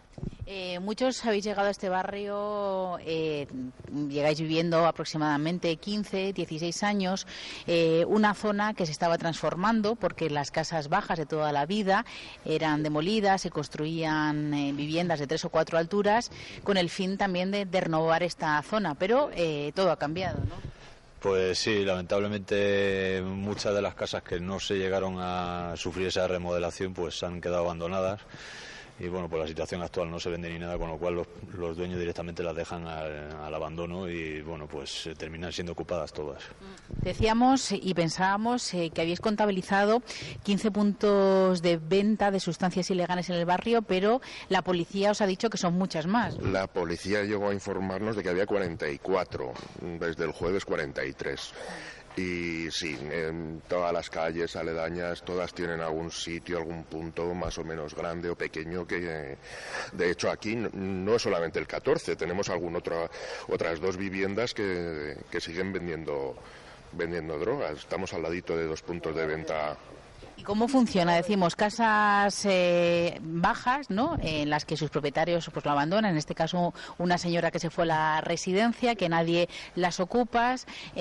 Speaker 22: Muchos habéis llegado a este barrio, llegáis viviendo aproximadamente 15, 16 años, una zona que se estaba transformando porque las casas bajas de toda la vida eran demolidas, se construían viviendas de 3 o 4 alturas con el fin también de renovar esta zona, pero todo ha cambiado, ¿no?
Speaker 24: Pues sí, lamentablemente muchas de las casas que no se llegaron a sufrir esa remodelación pues han quedado abandonadas. y bueno, pues la situación actual no se vende ni nada, con lo cual los dueños directamente las dejan al abandono y bueno, pues terminan siendo ocupadas todas.
Speaker 22: Decíamos y pensábamos que habéis contabilizado 15 puntos de venta de sustancias ilegales en el barrio, pero la policía os ha dicho que son muchas más.
Speaker 23: La policía llegó a informarnos de que había 44, desde el jueves 43. Y sí, en todas las calles aledañas, todas tienen algún sitio, algún punto más o menos grande o pequeño que, de hecho, aquí no es solamente el 14, tenemos otras 2 viviendas que siguen vendiendo drogas. Estamos al ladito de 2 puntos de venta.
Speaker 22: ¿Y cómo funciona? Decimos, casas bajas, ¿no?, en las que sus propietarios pues lo abandonan, en este caso una señora que se fue a la residencia, que nadie las ocupa,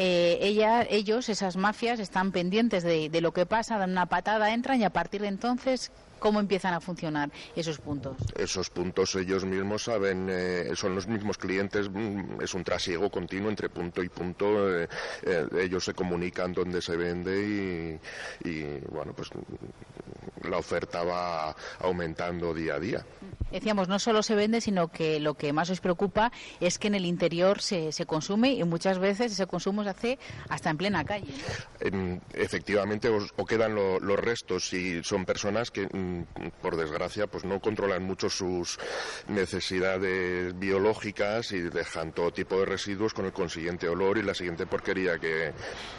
Speaker 22: ellos, esas mafias, están pendientes de lo que pasa, dan una patada, entran y a partir de entonces... ¿Cómo empiezan a funcionar esos puntos?
Speaker 23: Esos puntos ellos mismos saben, son los mismos clientes, es un trasiego continuo entre punto y punto, ellos se comunican dónde se vende y bueno, pues la oferta va aumentando día a día.
Speaker 22: Decíamos, no solo se vende, sino que lo que más os preocupa es que en el interior se consume y muchas veces ese consumo se hace hasta en plena calle, ¿no?
Speaker 23: Efectivamente, o quedan los restos y son personas que, por desgracia, pues no controlan mucho sus necesidades biológicas y dejan todo tipo de residuos con el consiguiente olor y la siguiente porquería que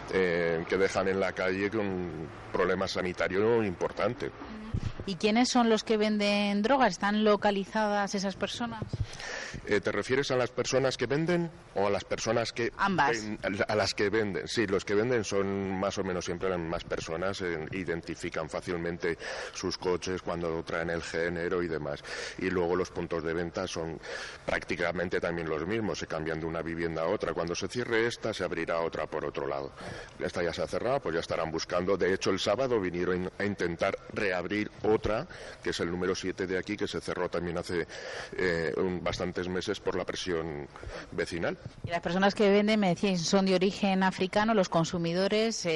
Speaker 23: dejan en la calle con un problema sanitario importante.
Speaker 22: ¿Y quiénes son los que venden drogas? ¿Están localizadas esas personas?
Speaker 23: ¿Te refieres a las personas que venden o a las personas que...
Speaker 22: Ambas.
Speaker 23: A las que venden. Sí, los que venden son más o menos siempre las mismas personas, identifican fácilmente sus coches cuando traen el género y demás. Y luego los puntos de venta son prácticamente también los mismos, se cambian de una vivienda a otra. Cuando se cierre esta, se abrirá otra por otro lado. Esta ya se ha cerrado, pues ya estarán buscando. De hecho, el sábado vinieron a intentar reabrir otra, que es el número 7 de aquí, que se cerró también hace bastantes meses por la presión vecinal.
Speaker 22: Y las personas que venden, me decíais, son de origen africano, los consumidores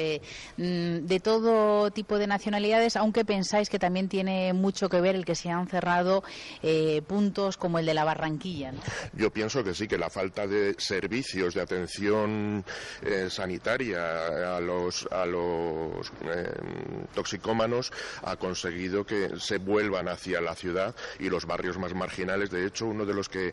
Speaker 22: de todo tipo de nacionalidades, aunque pensáis que también tiene mucho que ver el que se han cerrado puntos como el de la Barranquilla, ¿no?
Speaker 23: Yo pienso que sí, que la falta de servicios de atención sanitaria a los toxicómanos ha conseguido que se vuelvan hacia la ciudad y los barrios más marginales. De hecho, uno de los que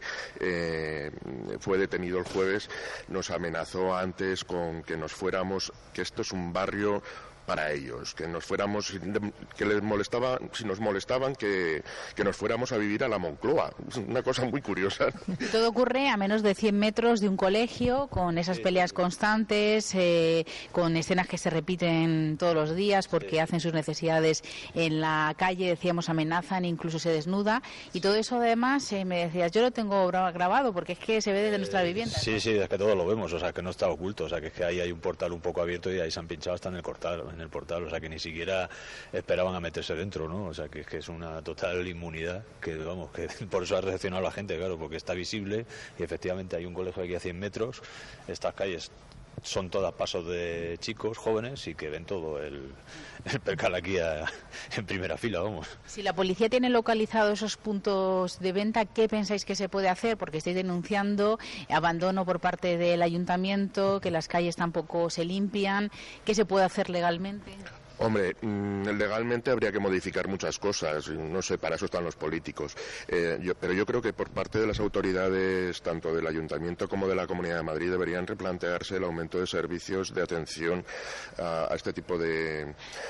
Speaker 23: fue detenido el jueves nos amenazó antes con que nos fuéramos, que esto es un barrio para ellos, que nos fuéramos, que les molestaba, si nos molestaban, que nos fuéramos a vivir a la Moncloa. Es una cosa muy curiosa.
Speaker 22: Todo ocurre a menos de 100 metros de un colegio, con esas peleas constantes, con escenas que se repiten todos los días porque hacen sus necesidades en la calle, decíamos, amenazan, incluso se desnuda, y todo eso además, me decías, yo lo tengo grabado porque es que se ve desde nuestra vivienda.
Speaker 24: Sí, es que todo lo vemos, o sea, que no está oculto, o sea, que es que ahí hay un portal un poco abierto y ahí se han pinchado hasta en el portal, o sea, que ni siquiera esperaban a meterse dentro, ¿no? O sea, que es una total inmunidad, que vamos, que por eso ha reaccionado la gente, claro, porque está visible y efectivamente hay un colegio aquí a 100 metros, estas calles son todas pasos de chicos jóvenes y que ven todo el percal aquí en primera fila, vamos.
Speaker 22: Si la policía tiene localizado esos puntos de venta, ¿qué pensáis que se puede hacer? Porque estáis denunciando abandono por parte del ayuntamiento, que las calles tampoco se limpian. ¿Qué se puede hacer legalmente?
Speaker 23: Hombre, legalmente habría que modificar muchas cosas, no sé, para eso están los políticos. Pero yo creo que por parte de las autoridades, tanto del Ayuntamiento como de la Comunidad de Madrid, deberían replantearse el aumento de servicios de atención a este tipo de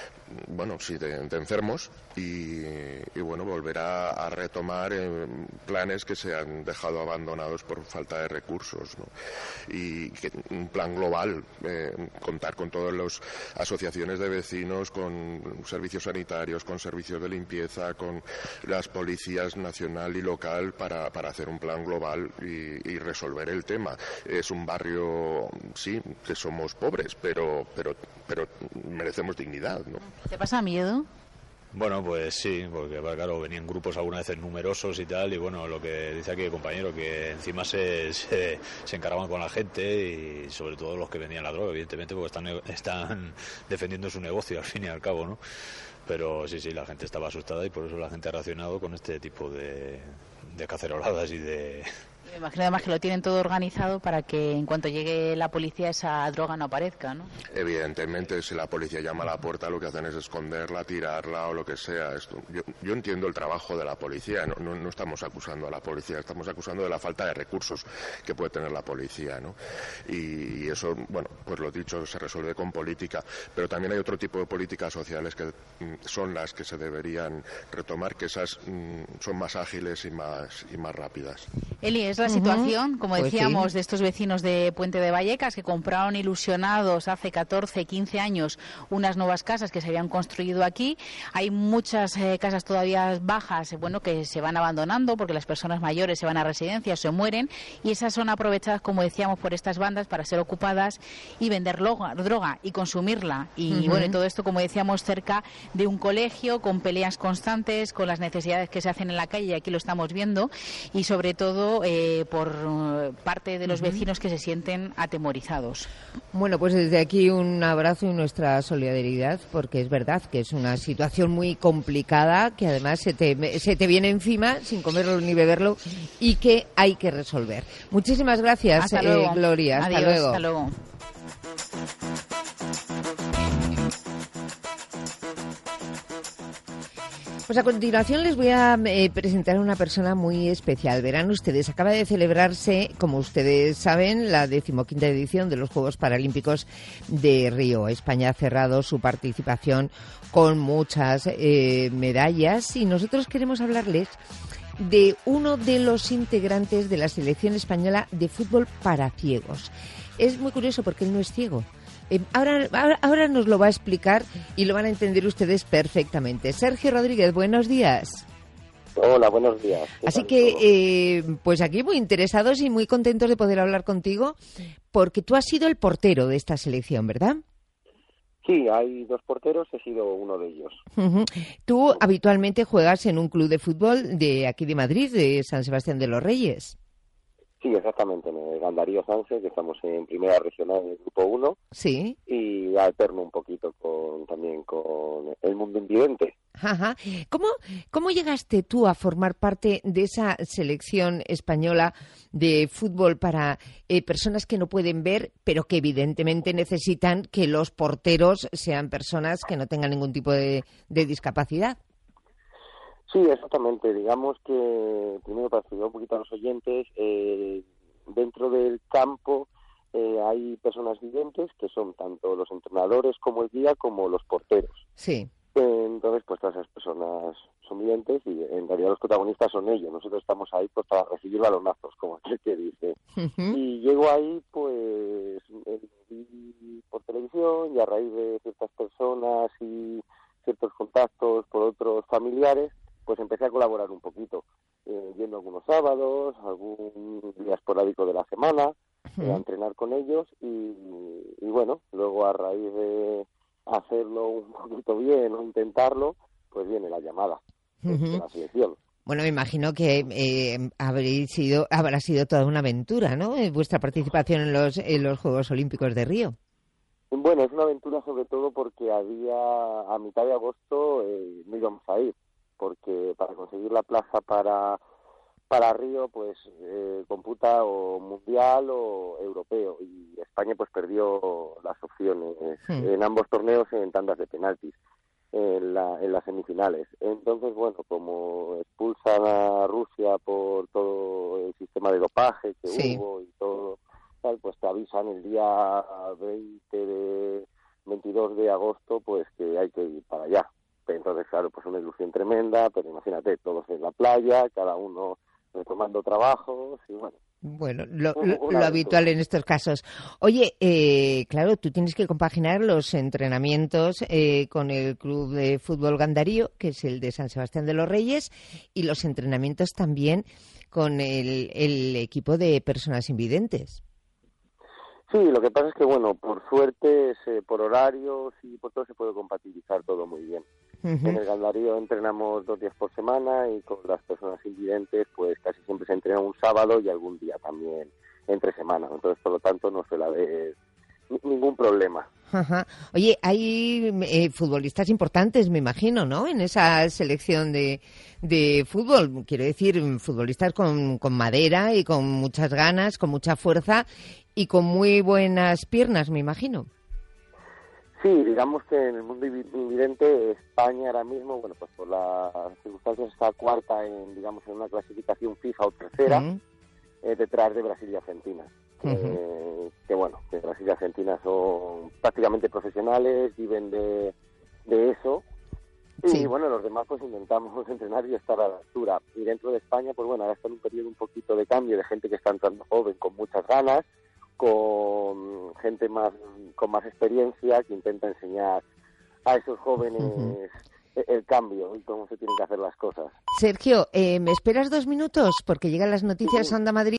Speaker 23: enfermos y bueno, volver a retomar planes que se han dejado abandonados por falta de recursos, ¿no? Y un plan global, contar con todas las asociaciones de vecinos, con servicios sanitarios, con servicios de limpieza, con las policías nacional y local para hacer un plan global y resolver el tema. Es un barrio, sí, que somos pobres, pero merecemos dignidad, ¿no?
Speaker 22: ¿Te pasa miedo?
Speaker 24: Bueno, pues sí, porque claro, venían grupos algunas veces numerosos y tal, y bueno, lo que dice aquí el compañero, que encima se encargaban con la gente y sobre todo los que vendían la droga, evidentemente, porque están defendiendo su negocio al fin y al cabo, ¿no? Pero sí, la gente estaba asustada y por eso la gente ha reaccionado con este tipo de caceroladas y de...
Speaker 22: Me imagino además que lo tienen todo organizado para que en cuanto llegue la policía esa droga no aparezca, ¿no?
Speaker 23: Evidentemente, si la policía llama a la puerta, lo que hacen es esconderla, tirarla o lo que sea. Yo entiendo el trabajo de la policía, no estamos acusando a la policía, estamos acusando de la falta de recursos que puede tener la policía, ¿no? Y eso, bueno, pues lo dicho, se resuelve con política, pero también hay otro tipo de políticas sociales que son las que se deberían retomar, que esas son más ágiles y más rápidas.
Speaker 22: Eli, es la situación, como decíamos, de estos vecinos de Puente de Vallecas que compraron ilusionados hace 14, 15 años unas nuevas casas que se habían construido aquí. Hay muchas casas todavía bajas, bueno, que se van abandonando porque las personas mayores se van a residencias, se mueren, y esas son aprovechadas, como decíamos, por estas bandas para ser ocupadas y vender droga y consumirla. Y bueno, todo esto, como decíamos, cerca de un colegio, con peleas constantes, con las necesidades que se hacen en la calle, y aquí lo estamos viendo, y sobre todo por parte de los vecinos que se sienten atemorizados.
Speaker 12: Bueno, pues desde aquí un abrazo y nuestra solidaridad, porque es verdad que es una situación muy complicada, que además se te viene encima sin comerlo ni beberlo y que hay que resolver. Muchísimas gracias,
Speaker 22: hasta luego.
Speaker 12: Gloria.
Speaker 22: Adiós,
Speaker 12: hasta luego.
Speaker 22: Hasta luego.
Speaker 12: Pues a continuación les voy a presentar a una persona muy especial. Verán ustedes, acaba de celebrarse, como ustedes saben, la 15ª edición de los Juegos Paralímpicos de Río. España ha cerrado su participación con muchas medallas y nosotros queremos hablarles de uno de los integrantes de la selección española de fútbol para ciegos. Es muy curioso porque él no es ciego. Ahora nos lo va a explicar y lo van a entender ustedes perfectamente. Sergio Rodríguez, buenos días.
Speaker 2: Hola, buenos días.
Speaker 12: Así que, pues aquí muy interesados y muy contentos de poder hablar contigo, porque tú has sido el portero de esta selección, ¿verdad?
Speaker 2: Sí, hay dos porteros, he sido uno de ellos.
Speaker 12: Tú habitualmente juegas en un club de fútbol de aquí de Madrid, de San Sebastián de los Reyes.
Speaker 2: Sí, exactamente, en el Gandarío Sanse, que estamos en primera regional en el grupo 1.
Speaker 12: Sí.
Speaker 2: Y alterno un poquito también con el mundo invidente.
Speaker 12: Ajá. ¿Cómo llegaste tú a formar parte de esa selección española de fútbol para personas que no pueden ver, pero que evidentemente necesitan que los porteros sean personas que no tengan ningún tipo de discapacidad?
Speaker 2: Sí, exactamente. Digamos que, primero para explicar un poquito a los oyentes, dentro del campo hay personas videntes que son tanto los entrenadores como el guía como los porteros.
Speaker 12: Sí.
Speaker 2: Entonces, pues todas esas personas son videntes y en realidad los protagonistas son ellos. Nosotros estamos ahí pues para recibir balonazos, como aquel que dice. Y llego ahí pues vi por televisión y a raíz de ciertas personas y ciertos contactos por otros familiares, pues empecé a colaborar un poquito, yendo algunos sábados, algún día esporádico de la semana, a entrenar con ellos y bueno, luego a raíz de hacerlo un poquito bien o intentarlo, pues viene la llamada de la selección.
Speaker 12: Bueno, me imagino que habrá sido toda una aventura, ¿no? Vuestra participación en los Juegos Olímpicos de Río.
Speaker 2: Bueno, es una aventura sobre todo porque a mitad de agosto no íbamos a ir, porque para conseguir la plaza para Río pues computa o mundial o europeo, y España pues perdió las opciones en ambos torneos en tandas de penaltis en las semifinales. Entonces, bueno, como expulsan a Rusia por todo el sistema de dopaje que hubo y todo tal, pues te avisan el día 22 de agosto pues que hay que ir para allá. Entonces, claro, pues una ilusión tremenda, pero imagínate, todos en la playa, cada uno retomando trabajos y bueno.
Speaker 12: Bueno, lo habitual en estos casos. Oye, claro, tú tienes que compaginar los entrenamientos con el Club de Fútbol Gandarío, que es el de San Sebastián de los Reyes, y los entrenamientos también con el equipo de personas invidentes.
Speaker 2: Sí, lo que pasa es que, bueno, por suerte, por horarios y por todo se puede compatibilizar todo muy bien. En el Gandarido entrenamos 2 días por semana y con las personas invidentes pues casi siempre se entrena un sábado y algún día también entre semana. Entonces, por lo tanto, no suele haber ningún problema.
Speaker 12: Ajá. Oye, hay futbolistas importantes, me imagino, ¿no? En esa selección de fútbol. Quiero decir, futbolistas con madera y con muchas ganas, con mucha fuerza y con muy buenas piernas, me imagino.
Speaker 2: Sí, digamos que en el mundo invidente España ahora mismo, bueno, pues por las circunstancias está cuarta en una clasificación FIFA o tercera, detrás de Brasil y Argentina. Que Brasil y Argentina son prácticamente profesionales, viven de eso. Y bueno, los demás pues intentamos entrenar y estar a la altura. Y dentro de España, pues bueno, ahora está en un periodo un poquito de cambio, de gente que está entrando joven con muchas ganas, con gente con más experiencia que intenta enseñar a esos jóvenes el cambio y cómo se tienen que hacer las cosas.
Speaker 12: Sergio, ¿me esperas 2 minutos? Porque llegan las noticias Onda Madrid.